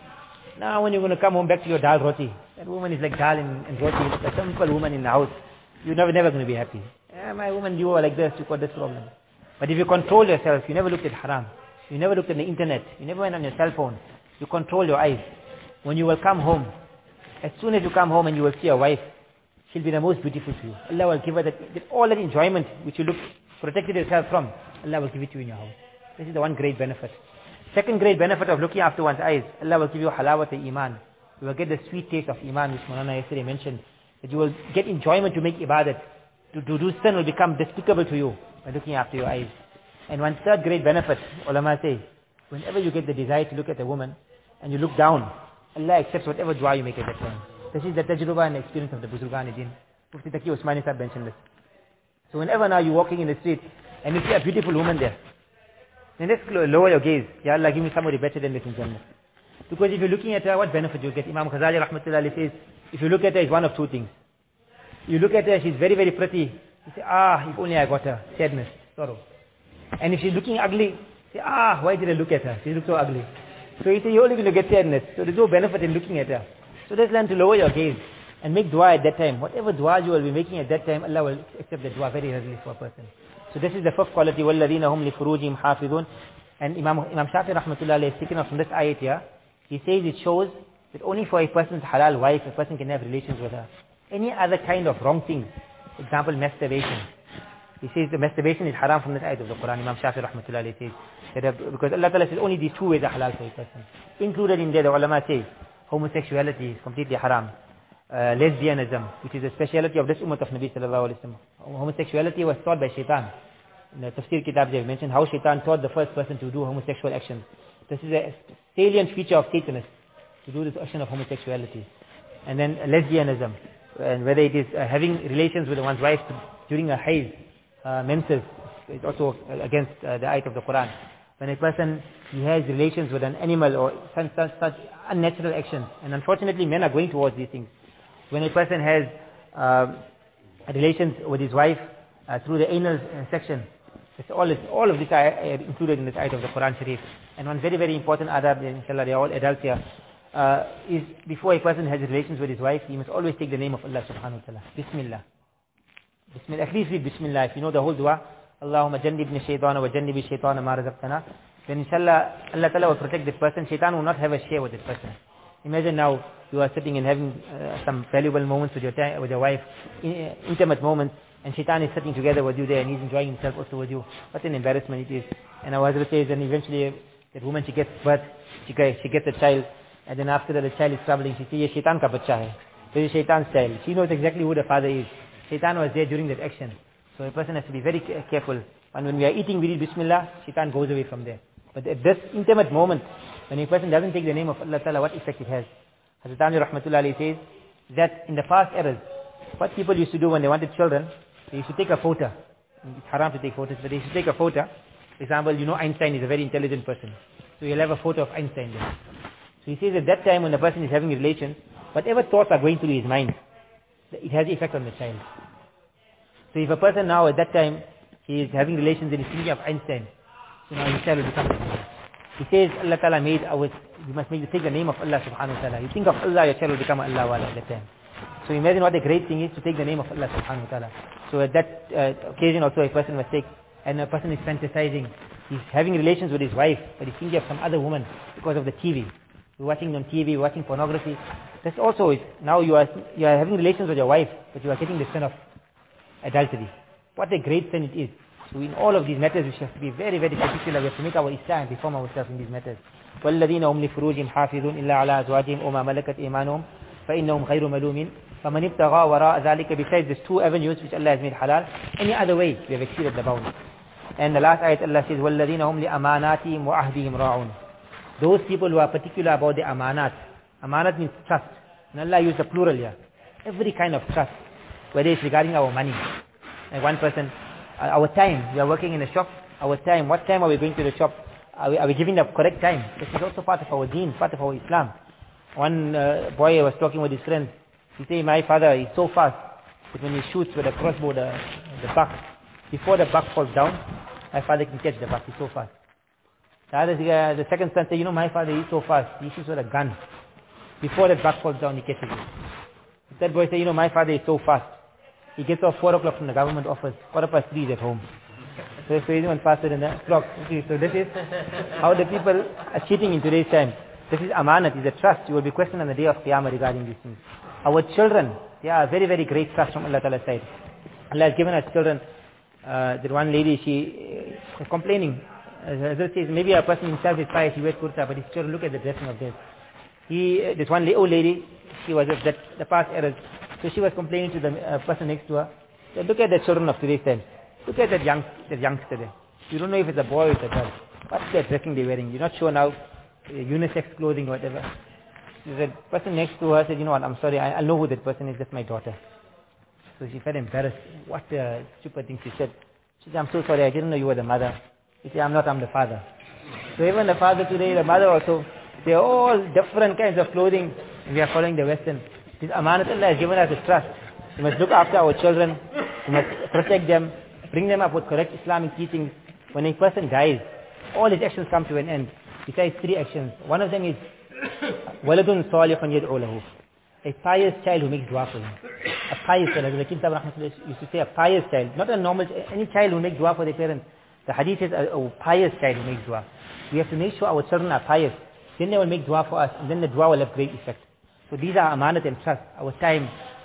A: Now when you're going to come home back to your dal roti, that woman is like dal and roti, a simple woman in the house. You're never going to be happy. My woman, you are like this, you got this problem. But if you control yourself, you never looked at haram, you never looked at the internet, you never went on your cell phone, you control your eyes. When you will come home, as soon as you come home and you will see your wife, she'll be the most beautiful to you. Allah will give her all that enjoyment which you protected yourself from. Allah will give it to you in your house. This is the one great benefit. Second great benefit of looking after one's eyes, Allah will give you halawat al-iman. You will get the sweet taste of iman, which Maulana yesterday mentioned. That you will get enjoyment to make ibadat. To do sin will become despicable to you by looking after your eyes. And one third great benefit, ulama say, whenever you get the desire to look at a woman and you look down, Allah accepts whatever dua you make at that time. This is the tajruba and experience of the Buzurgan-e-Din. Mufti Taqi Usmani Sahib mentioned this. So whenever now you're walking in the street and you see a beautiful woman there, then just lower your gaze. Ya Allah, give me somebody better than this in Jannah. Because if you're looking at her, what benefit you get? Imam Ghazali Rahmatullah says, if you look at her, it's one of two things. You look at her, she's very, very pretty. You say, if only I got her. Sadness, sorrow. And if she's looking ugly, say, why did I look at her? She looks so ugly. So you say, you're only going to get sadness. So there's no benefit in looking at her. So just learn to lower your gaze and make dua at that time. Whatever dua you will be making at that time, Allah will accept the dua very readily for a person. So this is the first quality, وَالَّذِينَ هُمْ لِفُرُوجِهِمْ حَافِظُونَ. And Imam Shafi Rahmatullah is taken off from this ayat here. He says it shows that only for a person's halal wife, a person can have relations with her. Any other kind of wrong things, for example, masturbation. He says the masturbation is haram from this ayat of the Quran. Imam Shafi Rahmatullah says that because Allah Ta'ala says only these two ways are halal for a person. Included in there, the ulama say, homosexuality is completely haram. Lesbianism, which is a speciality of this ummah of Nabi Sallallahu Alaihi Wasallam. Homosexuality was taught by shaitan. In the tafsir kitab they have mentioned how shaitan taught the first person to do homosexual actions. This is a salient feature of Satanists, to do this action of homosexuality. And then lesbianism, and whether it is having relations with one's wife during a hayz, menses, is also against the ayat of the Quran. When a person he has relations with an animal or such unnatural actions, and unfortunately men are going towards these things. When a person has relations with his wife through the anal section, all of this are included in this ayat of the Quran Sharif. And one very, very important adab, inshallah, they are all adults here, is before a person has relations with his wife, he must always take the name of Allah subhanahu wa ta'ala. Bismillah. Bismillah. At least read Bismillah. If you know the whole dua, Allahumma jannibni shaytana wa jannibi shaytana ma razaqtana, then inshallah, Allah ta'ala will protect this person. Shaitan will not have a share with this person. Imagine now, you are sitting and having some valuable moments with your wife, intimate moments, and shaitan is sitting together with you there and he's enjoying himself also with you. What an embarrassment it is. And our Hazrat says, and eventually that woman, she gets birth, she gets a child, and then after that the child is troubling, she says, ye shaitan ka bachcha hai. This is shaitan's child. She knows exactly who the father is. Shaitan was there during that action. So a person has to be very careful. And when we are eating, we read Bismillah, shaitan goes away from there. But at this intimate moment, when a person doesn't take the name of Allah Ta'ala, what effect it has? Hazrat Amir Rahmatullah says that in the past eras, what people used to do when they wanted children, they used to take a photo. It's haram to take photos, but they used to take a photo. For example, you know Einstein is a very intelligent person. So you'll have a photo of Einstein there. So he says at that time when the person is having relations, whatever thoughts are going through his mind, it has effect on the child. So if a person now at that time, he is having relations and he's thinking of Einstein, so now his child will become like. He says Allah Ta'ala made you must take the name of Allah subhanahu wa ta'ala. You think of Allah, your child will become Allah wala at that time. So imagine what a great thing is to take the name of Allah subhanahu wa ta'ala. So at that occasion also a person must take, and a person is fantasizing. He's having relations with his wife, but he's thinking of some other woman because of the TV. You're watching on TV, you're watching pornography. That's also, now you are having relations with your wife, but you are getting the sin of adultery. What a great sin it is. So in all of these matters, we have to be very, very particular. We have to make our Islam and reform ourselves in these matters. وَالَّذِينَ هُمْ لِفُرُوجِهِمْ حَافِظُونَ إِلَّا عَلَىٰ أَزْوَاجِهِمْ أَوْ مَا مَلَكَتْ أَيْمَانُهُمْ فَإِنَّهُمْ غَيْرُ مَلُومِينَ فَمَنِ ابْتَغَىٰ وَرَاءَ ذَلِكَ. Besides these two avenues which Allah has made halal, any other way we have exceeded the bounds. And the last ayat Allah says, وَالَّذِينَ هُمْ لِأَمَانَاتِهِمْ وَعَهْدِهِمْ رَاعُونَ. Those people who are particular about the amanat. Amanat means trust. And Allah used the plural here. Every kind of trust, whether it's regarding our money. Like one person, our time, we are working in a shop, our time, what time are we going to the shop? Are we giving the correct time? This is also part of our deen, part of our Islam. One boy was talking with his friend. He said, my father is so fast that when he shoots with a crossbow the buck, before the buck falls down, my father can catch the buck. He's so fast. The second son said, my father is so fast. He shoots with a gun. Before that buck falls down, he catches it. That boy said, my father is so fast. He gets off 4 o'clock from the government office, 3:15 he's at home. So he's even faster than the clock. So this is how the people are cheating in today's time. This is amanat, is a trust. You will be questioned on the day of Qiyamah regarding these things. Our children, they are a very, very great trust from Allah Ta'ala's side. Allah has given us children. That one lady, she was complaining. Hazrat says, maybe a person himself is pious, he wears kurta, but his children, look at the dressing of this. This one old lady, she was of the past eras. So she was complaining to the person next to her. Said, look at the children of today's time. Look at that youngster there. You don't know if it's a boy or it's a girl. What's the dressing they're wearing? You're not sure now, unisex clothing or whatever. The person next to her said, what, I'm sorry, I know who that person is, that's my daughter. So she felt embarrassed. What a stupid thing she said. She said, I'm so sorry, I didn't know you were the mother. He said, I'm not, I'm the father. So even the father today, the mother also, they're all different kinds of clothing, and we are following the Western. This amanat Allah has given us a trust. We must look after our children, we must protect them, bring them up with correct Islamic teachings. When a person dies, all his actions come to an end. Besides 3 actions. One of them is waladun salihun yad'u lahu, a pious child who makes dua for him. A pious child, as the Hakim Sahib Rahmatullah used to say, a pious child, not a normal, any child who makes dua for their parents. The hadith says a pious child who makes dua. We have to make sure our children are pious. Then they will make dua for us, and then the dua will have great effect. So these are amanat and trust. Our time,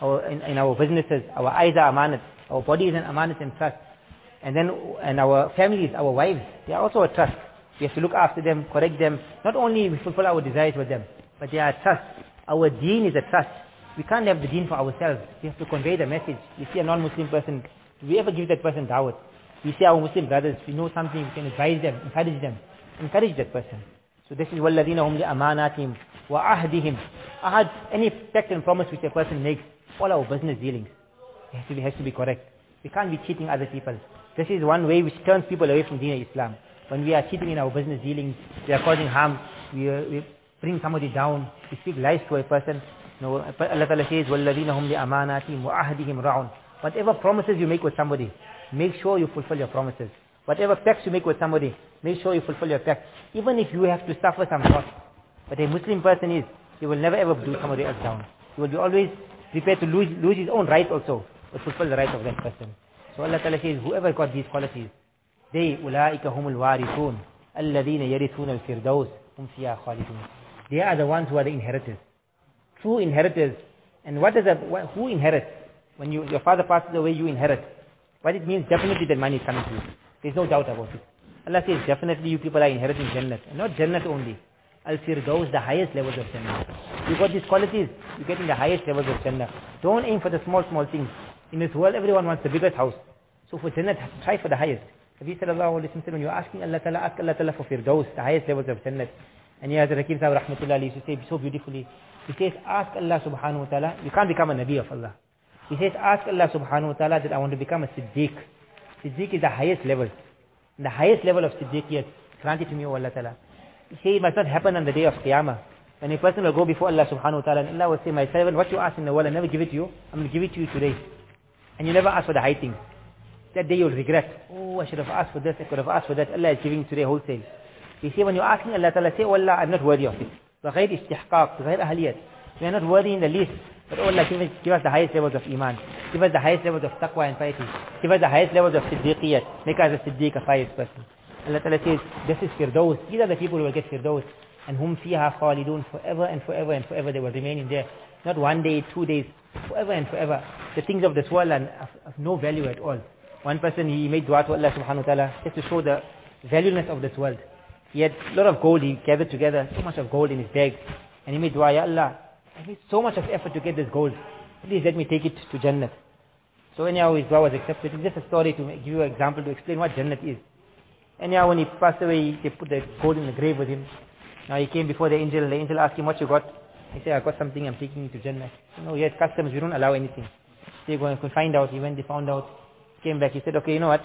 A: in our businesses, our eyes are amanat, our body is an amanat and trust. And our families, our wives, they are also a trust. We have to look after them, correct them. Not only we fulfill our desires with them, but they are a trust. Our deen is a trust. We can't have the deen for ourselves. We have to convey the message. We see a non-Muslim person, do we ever give that person dawat? We see our Muslim brothers, we know something, we can advise them, encourage that person. So this is وَالَّذِينَ هُمْ لِأَمَانَاتِهِمْ وَأَهْدِهِمْ. Ahad, any pact and promise which a person makes, all our business dealings, it has to be correct. We can't be cheating other people. This is one way which turns people away from Deen Islam. When we are cheating in our business dealings, we are causing harm, we bring somebody down, we speak lies to a person. No, Allah Ta'ala says, وَالَّذِينَ هُمْ لِأَمَانَاتِهِمْ وَأَهْدِهِمْ رَعُونَ. Whatever promises you make with somebody, make sure you fulfill your promises. Whatever pacts you make with somebody, make sure you fulfill your pact. Even if you have to suffer some loss. But a Muslim person is, he will never ever do somebody else down. He will be always prepared to lose his own rights also, but fulfill the rights of that person. So Allah Ta'ala says, whoever got these qualities, they, أُولَٰئِكَ هُمُ الْوَارِثُونَ الَّذِينَ يَرِثُونَ الْفِرْدَوْسَ هُمْ فِيهَا خَالِدُونَ. They are the ones who are the inheritors. True inheritors. And who inherits? When your father passes away, you inherit. What it means, definitely that money is coming to you. There's no doubt about it. Allah says, definitely you people are inheriting Jannat. And not Jannat only. Al-Firdaus, the highest levels of Jannah. You got these qualities, you're getting the highest levels of Jannah. Don't aim for the small things. In this world, everyone wants the biggest house. So for Jannat, try for the highest. Nabi sallallahu alayhi wa sallam, when you're asking Allah Ta'ala, ask Allah Ta'ala for Firdaus, the highest levels of Jannat. And here, Hazrat Hakim Sahib Rahmatullah used to say so beautifully, he says, ask Allah subhanahu wa ta'ala, you can't become a Nabi of Allah. He says, ask Allah subhanahu wa ta'ala that I want to become a Siddiq. Siddiq is the highest level. And the highest level of Siddiqiyat, grant it to me, O Allah Ta'ala. He says, it must not happen on the day of Qiyamah. When a person will go before Allah subhanahu wa ta'ala, and Allah will say, my servant, what you ask in the world, I never give it to you, I'm going to give it to you today. And you never ask for the high things. That day you'll regret, oh, I should have asked for this, I could have asked for that. Allah is giving today wholesale. You see, when you're asking Allah Ta'ala, say, oh Allah, I'm not worthy of it. بغير استحقاق, بغير أهلية. We are not worthy in the least. But oh Allah, give us the highest levels of Iman. Give us the highest levels of taqwa and piety. Give us the highest levels of Siddiqiyat. Make us a Siddiq, a pious person. Allah Ta'ala says, this is Firdaus. These are the people who will get Firdaus. And hum fiha khalidun, forever and forever and forever they will remain in there. Not 1 day, 2 days, forever and forever. The things of this world are of no value at all. One person, he made dua to Allah subhanahu wa ta'ala just to show the valueless of this world. He had a lot of gold, he gathered together, so much of gold in his bag. And he made dua, Ya Allah, I made so much of effort to get this gold. Please let me take it to Jannat. So anyhow, his dua was accepted. It's just a story to give you an example to explain what Jannat is. Anyhow, when he passed away, they put the gold in the grave with him. Now he came before the angel asked him, what you got? He said, I got something, I'm taking it to Jannah. No, he had customs, we don't allow anything. They go and could find out. He went, they found out. Came back, he said, okay, you know what?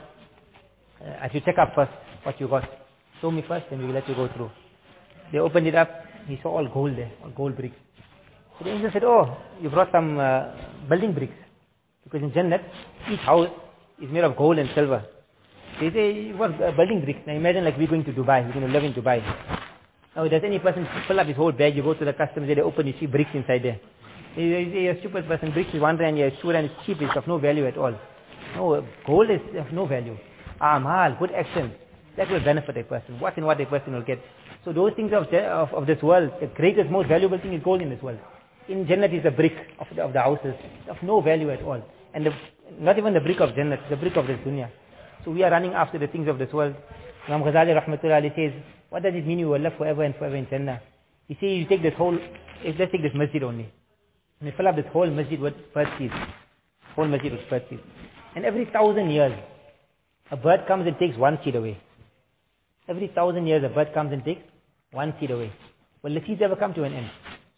A: I should check up first what you got. Show me first, then we will let you go through. They opened it up, he saw all gold there, all gold bricks. So the angel said, oh, you brought some building bricks. Because in Jannat, each house is made of gold and silver. They say, what building bricks? Now imagine like we're going to Dubai, we're going to live in Dubai. Now, does any person fill up his whole bag? You go to the customs, they open, you see bricks inside there. You're a stupid person. Bricks is 1 rand, you're 2 rand, it's cheap, it's of no value at all. No, gold is of no value. Amal, good action, that will benefit a person. What a person will get. So those things of this world, the greatest, most valuable thing is gold in this world. In Jannat is the brick of the houses, of no value at all. And not even the brick of Jannat, the brick of this dunya. So we are running after the things of this world. Imam Ghazali rahmatullah alayhi says, what does it mean you will live forever and forever in Jannah? He says, you take this whole, let's take this masjid only. And you fill up this whole masjid with bird seeds. Whole masjid with bird seeds. And every 1,000 years, a bird comes and takes 1 seed away. Every 1,000 years, a bird comes and takes 1 seed away. Will the seeds ever come to an end?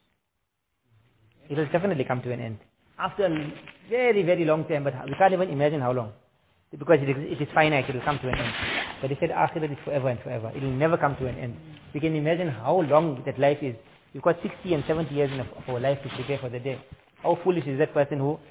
A: It will definitely come to an end. After a very, very long time, but we can't even imagine how long. Because it is finite, it will come to an end. But he said, Akhirat is forever and forever. It will never come to an end. We can imagine how long that life is. We've got 60 and 70 years of our life to prepare for the day. How foolish is that person who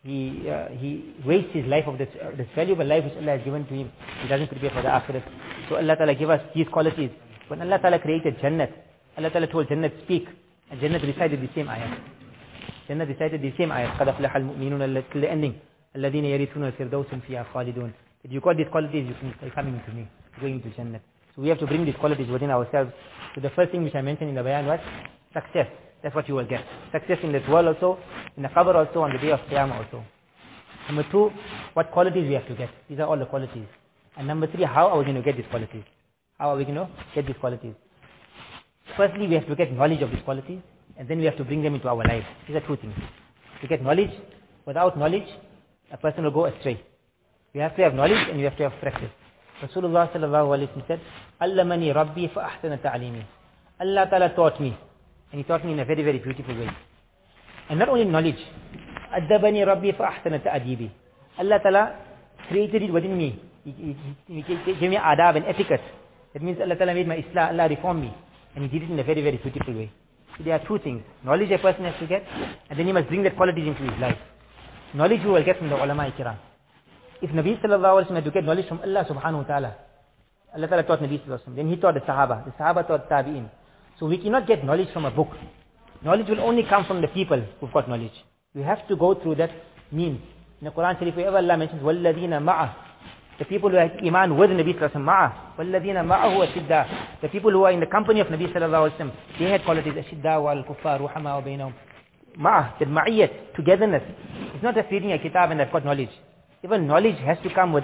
A: he wastes his life of this valuable life which Allah has given to him. He doesn't prepare for the Akhirat. So Allah Ta'ala give us these qualities. When Allah Ta'ala created Jannat, Allah Ta'ala told Jannat speak. And Jannat recited the same ayat. Jannat recited the same ayat. قَدْ أَفْلَحَ الْمُؤْمِنُونَ till the ending. الَّذِينَ يَرِثُونَ الْفِرْدَوْسَ فِيهَا خَالِدُونَ. If you got these qualities, you can come into me, going into Jannat. So we have to bring these qualities within ourselves. So the first thing which I mentioned in the bayan was success. That's what you will get. Success in this world also, in the qabr also, on the day of Qiyamah also. Number 2, what qualities we have to get. These are all the qualities. And number 3, how are we going to get these qualities? How are we going to get these qualities? Firstly, we have to get knowledge of these qualities, and then we have to bring them into our lives. These are 2 things. To get knowledge, without knowledge, a person will go astray. You have to have knowledge and you have to have practice. Rasulullah sallallahu alayhi wa sallam said, Allamani Rabbi fa ahsana ta'alimi. Allah Ta'ala taught me. And He taught me in a very, very beautiful way. And not only knowledge. Addabani Rabbi fa ahsana ta'adibi. Allah Ta'ala created it within me. He gave me adab and etiquette. That means Allah Ta'ala made my Islah, Allah reformed me. And He did it in a very, very beautiful way. So there are 2 things. Knowledge a person has to get, and then he must bring that qualities into his life. Knowledge you will get from the ulama kiram. If Nabi sallallahu alaihi wasallam had to get knowledge from Allah subhanahu wa ta'ala, Allah Ta'ala taught Nabi sallallahu alaihi wasallam, then He taught the Sahaba taught Tabi'in. So we cannot get knowledge from a book. Knowledge will only come from the people who've got knowledge. We have to go through that means. In the Quran Sharif, wherever Allah mentions, وَالَّذِينَ مَعَهُ, the people who had iman with Nabi sallallahu alaihi wasallam, مَعَهُ وَالَّذِينَ مَعَهُ أَشِدَّةٌ, the people who are in the company of Nabi sallallahu alaihi wasallam, they had qualities, أَشِدَّةٌ وَعَلَى الْكُفَّارِ رُحَمَاءُ بَيْنَهُم. Ma'ah, that ma'iyyat, togetherness. It's not just reading a kitab and I've got knowledge. Even knowledge has to come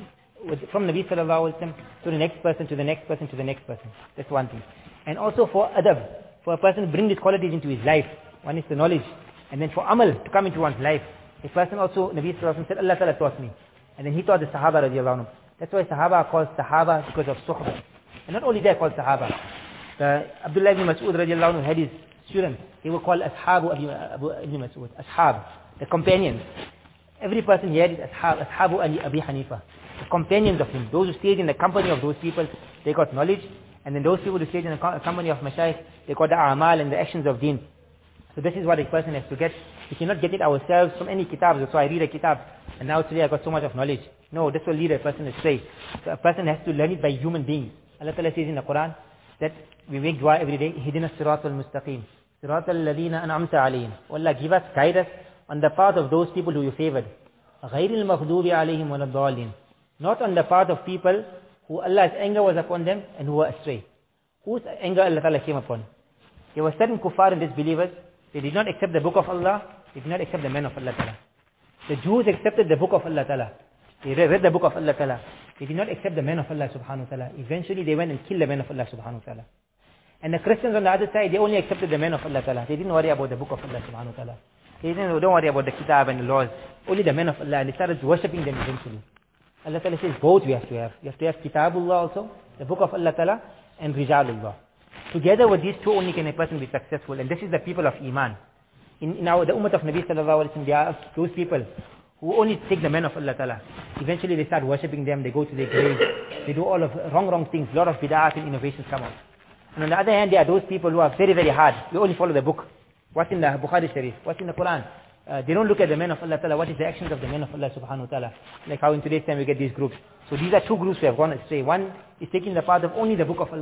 A: from Nabi sallallahu alaihi wasallam to the next person, to the next person, to the next person. That's one thing. And also for adab, for a person to bring these qualities into his life. One is the knowledge. And then for amal, to come into one's life. A person also, Nabi sallallahu alaihi wasallam said, Allah Ta'ala taught me. And then He taught the Sahaba radiallahu anhu. That's why Sahaba are called Sahaba because of suhbah. And not only they are called Sahaba. Abdullah ibn Mas'ud radiallahu anhu had his students. They were called Ashabu Abu ibn Mas'ud. Ashab, the companions. Every person here is Ashabu Abi Hanifa. The companions of him. Those who stayed in the company of those people, they got knowledge. And then those people who stayed in the company of Mashaykh, they got the amal and the actions of deen. So this is what a person has to get. We cannot get it ourselves from any kitab. So I read a kitab, and now today I got so much of knowledge. No, this will lead a person astray. So a person has to learn it by human beings. Allah Ta'ala says in the Quran that we make dua every day. Ihdina as-siratal mustaqim. Siratal ladhina an'amta alayhim. Allah, give us, guide us on the path of those people who you favored. Ghayril maghdubi alayhim waladdallin. Not on the path of people who Allah's anger was upon them and who were astray. Whose anger Allah Ta'ala came upon? There were certain kuffar and disbelievers. They did not accept the book of Allah. They did not accept the man of Allah Ta'ala. The Jews accepted the book of Allah Ta'ala. They read the book of Allah Ta'ala. They did not accept the man of Allah Subhanahu wa Ta'ala. Eventually they went and killed the man of Allah Subhanahu wa Ta'ala. And the Christians on the other side, they only accepted the man of Allah Ta'ala. They didn't worry about the book of Allah Subhanahu wa Ta'ala. They don't worry about the kitab and the laws. Only the man of Allah. And they started worshipping them eventually. Allah Ta'ala says both we have to have. You have to have Kitabullah also, the book of Allah Ta'ala, and Rijalullah. Together with these 2 only can a person be successful. And this is the people of Iman. In the ummah of Nabi sallallahu alaihi wasallam, there are those people who only take the man of Allah Ta'ala. Eventually they start worshipping them, they go to their graves, they do all of wrong things, a lot of bid'ah and innovations come out. And on the other hand, there are those people who are very, very hard. They only follow the book. What's in the Bukhari Sharif? What's in the Quran? They don't look at the man of Allah Ta'ala. What is the actions of the man of Allah Subhanahu wa Ta'ala? Like how in today's time we get these groups. So these are 2 groups who have gone astray. One is taking the path of only the book of Allah.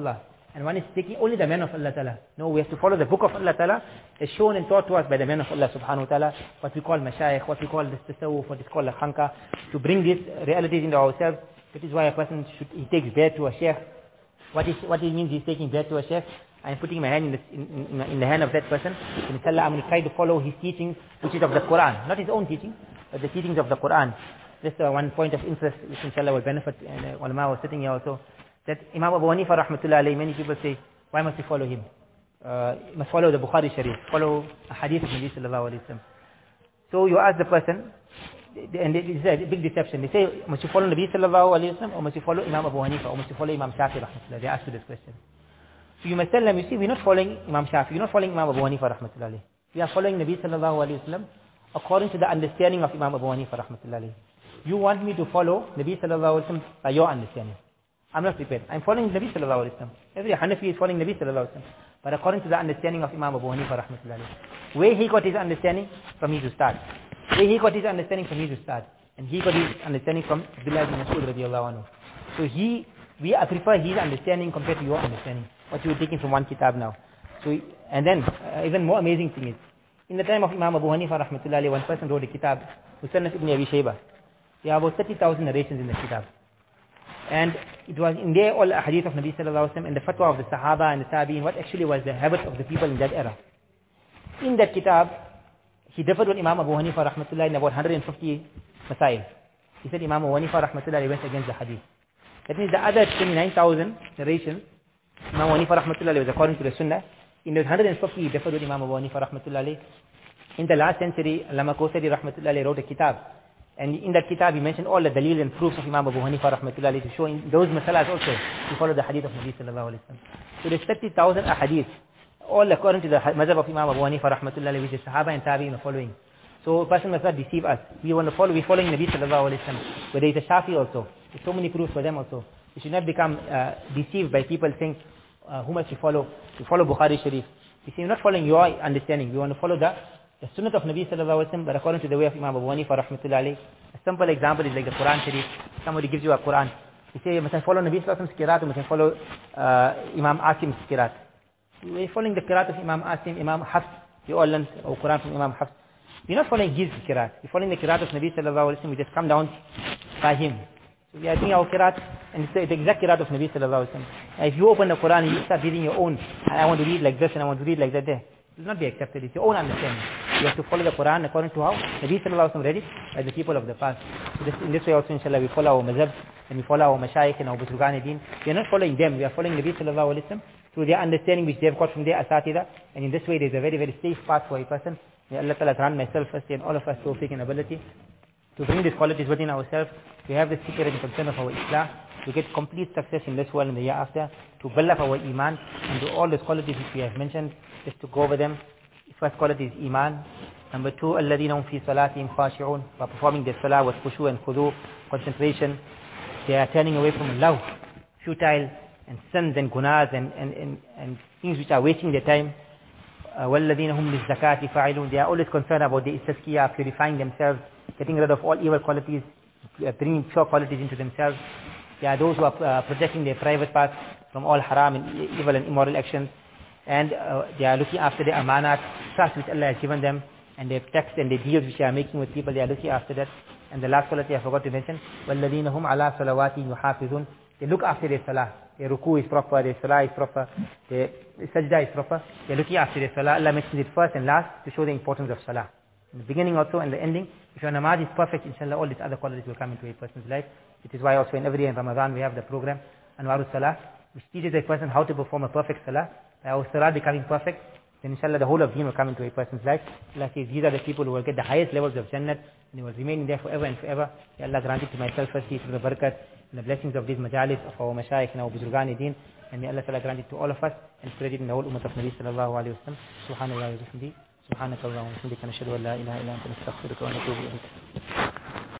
A: and one is taking only the men of Allah Ta'ala. No, we have to follow the book of Allah Ta'ala as shown and taught to us by the men of Allah Subhanahu Wa Ta'ala, what we call mashayikh, what we call this tasawwuf, what is called a khanka, to bring these realities into ourselves. That is why a person he takes bayat to a sheikh. What it means he's taking bayat to a sheikh. I am putting my hand in the hand of that person. And inshallah, I'm going to try to follow his teachings, which is of the Quran. Not his own teaching, but the teachings of the Quran. Just one point of interest, which inshallah will benefit, and ulama was sitting here also, that Imam Abu Hanifa rahmatullah alayhi, many people say, why must we follow him? You must follow the Bukhari Sharif, follow a hadith of Nabi sallallahu alayhi wa sallam. So you ask the person, and it is a big deception. They say, must you follow Nabi sallallahu alayhi wa sallam, or must you follow Imam Abu Hanifa, or must you follow Imam Shafi rahmatullah? They ask you this question. So you must tell them, you see, we're not following Imam Shafi, we're not following Imam Abu Hanifa rahmatullah alayhi. We are following Nabi sallallahu alayhi wa sallam according to the understanding of Imam Abu Hanifa rahmatullah alayhi. You want me to follow Nabi sallallahu alayhi wa sallam by your understanding. I'm not prepared. I'm following Nabi sallallahu alayhi wa sallam. Every Hanafi is following Nabi sallallahu alayhi wa sallam. But according to the understanding of Imam Abu Hanifa rahmatullah alayhi. Where he got his understanding, from his ustad. Where he got his understanding, from his ustad. And he got his understanding from Abdullah ibn Mas'ud radiallahu anhu. So I prefer his understanding compared to your understanding. What you were taking from one kitab now. So, and then, even more amazing thing is, in the time of Imam Abu Hanifa rahmatullah alayhi, one person wrote a kitab, Musannaf ibn Abi Shaybah. There are about 30,000 narrations in the kitab. And it was in there all hadith of Nabi sallallahu alaihi wasallam and the fatwa of the Sahaba and the Tabi'in, what actually was the habit of the people in that era. In that kitab, he differed with Imam Abu Hanifa rahmatullah in about 150 masail. He said Imam Abu Hanifa rahmatullah went against the hadith. That means the other 29,000 narrations, Imam Abu Hanifa rahmatullah was according to the Sunnah. In those 150, he differed with Imam Abu Hanifa rahmatullah. In the last century, Allama Kosari rahmatullah wrote a kitab. And in that kitab, he mentioned all the dalil and proofs of Imam Abu Hanifa rahmatullah to show in those masalas also to follow the hadith of Nabi sallallahu alayhi wa sallam. So there's 30,000 ahadith, all according to the madhab of Imam Abu Hanifa rahmatullah, which is Sahaba and Tabi'in are following. So a person must not deceive us. We're following Nabi sallallahu alayhi wa sallam. But there is a Shafi also. There's so many proofs for them also. We should not become deceived by people saying, who must we follow? We follow Bukhari Sharif. You see, we're not following your understanding. We want to follow the sunnah of Nabi sallallahu alayhi wa sallam, but according to the way of Imam Abu Hanifa rahmatullah alayhi. A simple example is like the Quran Sharif. Somebody gives you a Quran. You say, must I follow Nabi sallallahu alayhi wa sallam's qiraat, or must I follow Imam Asim's qiraat? We're following the qiraat of Imam Asim, Imam Hafs. You all learn Quran from Imam Hafs. We're not following his qiraat. We're following the qiraat of Nabi sallallahu alayhi wa sallam. We just come down by him. So we are doing our qiraat, and it's the exact qiraat of Nabi sallallahu alayhi wa sallam. If you open the Quran and you start reading your own, and I want to read like this and I want to read like that there, it will not be accepted. It's your own understanding. You have to follow the Quran according to how Nabi sallallahu alayhi wa sallam read it by the people of the past. So in this way also, inshallah, we follow our mazhab and we follow our mashayikh and our buzurgan din. We are not following them. We are following Nabi sallallahu alayhi wa sallam through their understanding which they have got from their asatida. And in this way, there is a very, very safe path for a person. May Allah Ta'ala grant myself first and all of us tawfiq and ability to bring these qualities within ourselves, to have the secret and concern of our Islam, to get complete success in this world and the year after, to build up our iman, and do all those qualities which we have mentioned, just to go over them. First quality is iman. Number two, الَّذِينَ هُمْ فِي صَلَاتِهِمْ خَاشِعُونَ. By performing their salah with khushu and khudu, concentration, they are turning away from love, futile, and sins and gunas and things which are wasting their time. وَالَّذِينَ هُمْ لِلزَّكَاةِ فَاعِلُونَ. They are always concerned about the tazkiyah, purifying themselves, getting rid of all evil qualities, bringing pure qualities into themselves. They are those who are protecting their private parts from all haram and evil and immoral actions. And they are looking after their amanat, trust which Allah has given them, and their texts and their deals which they are making with people, they are looking after that. And the last quality I forgot to mention, وَالَّذِينَ هُمْ عَلَىٰ صَلَوَاتِهِمْ يُحَافِظُونَ. They look after their salah. Their ruku is proper, their salah is proper, their sajda is proper. They are looking after their salah. Allah mentions it first and last to show the importance of salah. In the beginning also and the ending, if your namaz is perfect, inshallah, all these other qualities will come into a person's life. It is why also in every day in Ramadan we have the program, Anwarul Salah, which teaches a person how to perform a perfect salah. By our salah becoming perfect, then inshallah the whole of deen will come into a person's life. Allah says, these are the people who will get the highest levels of Jannat, and they will remain there forever and forever. May Allah grant it to myself firstly through the barakat and the blessings of these majalis of our mashayikh and our buzurgan deen, and may Allah Ta'ala grant it to all of us and spread it in the whole ummah of Nabi sallallahu alayhi wa sallam. Subhanallah wa bihamdihi. سبحانك اللهم وبحمدك نشهد ان لا اله الا انت نستغفرك ونتوب اليك.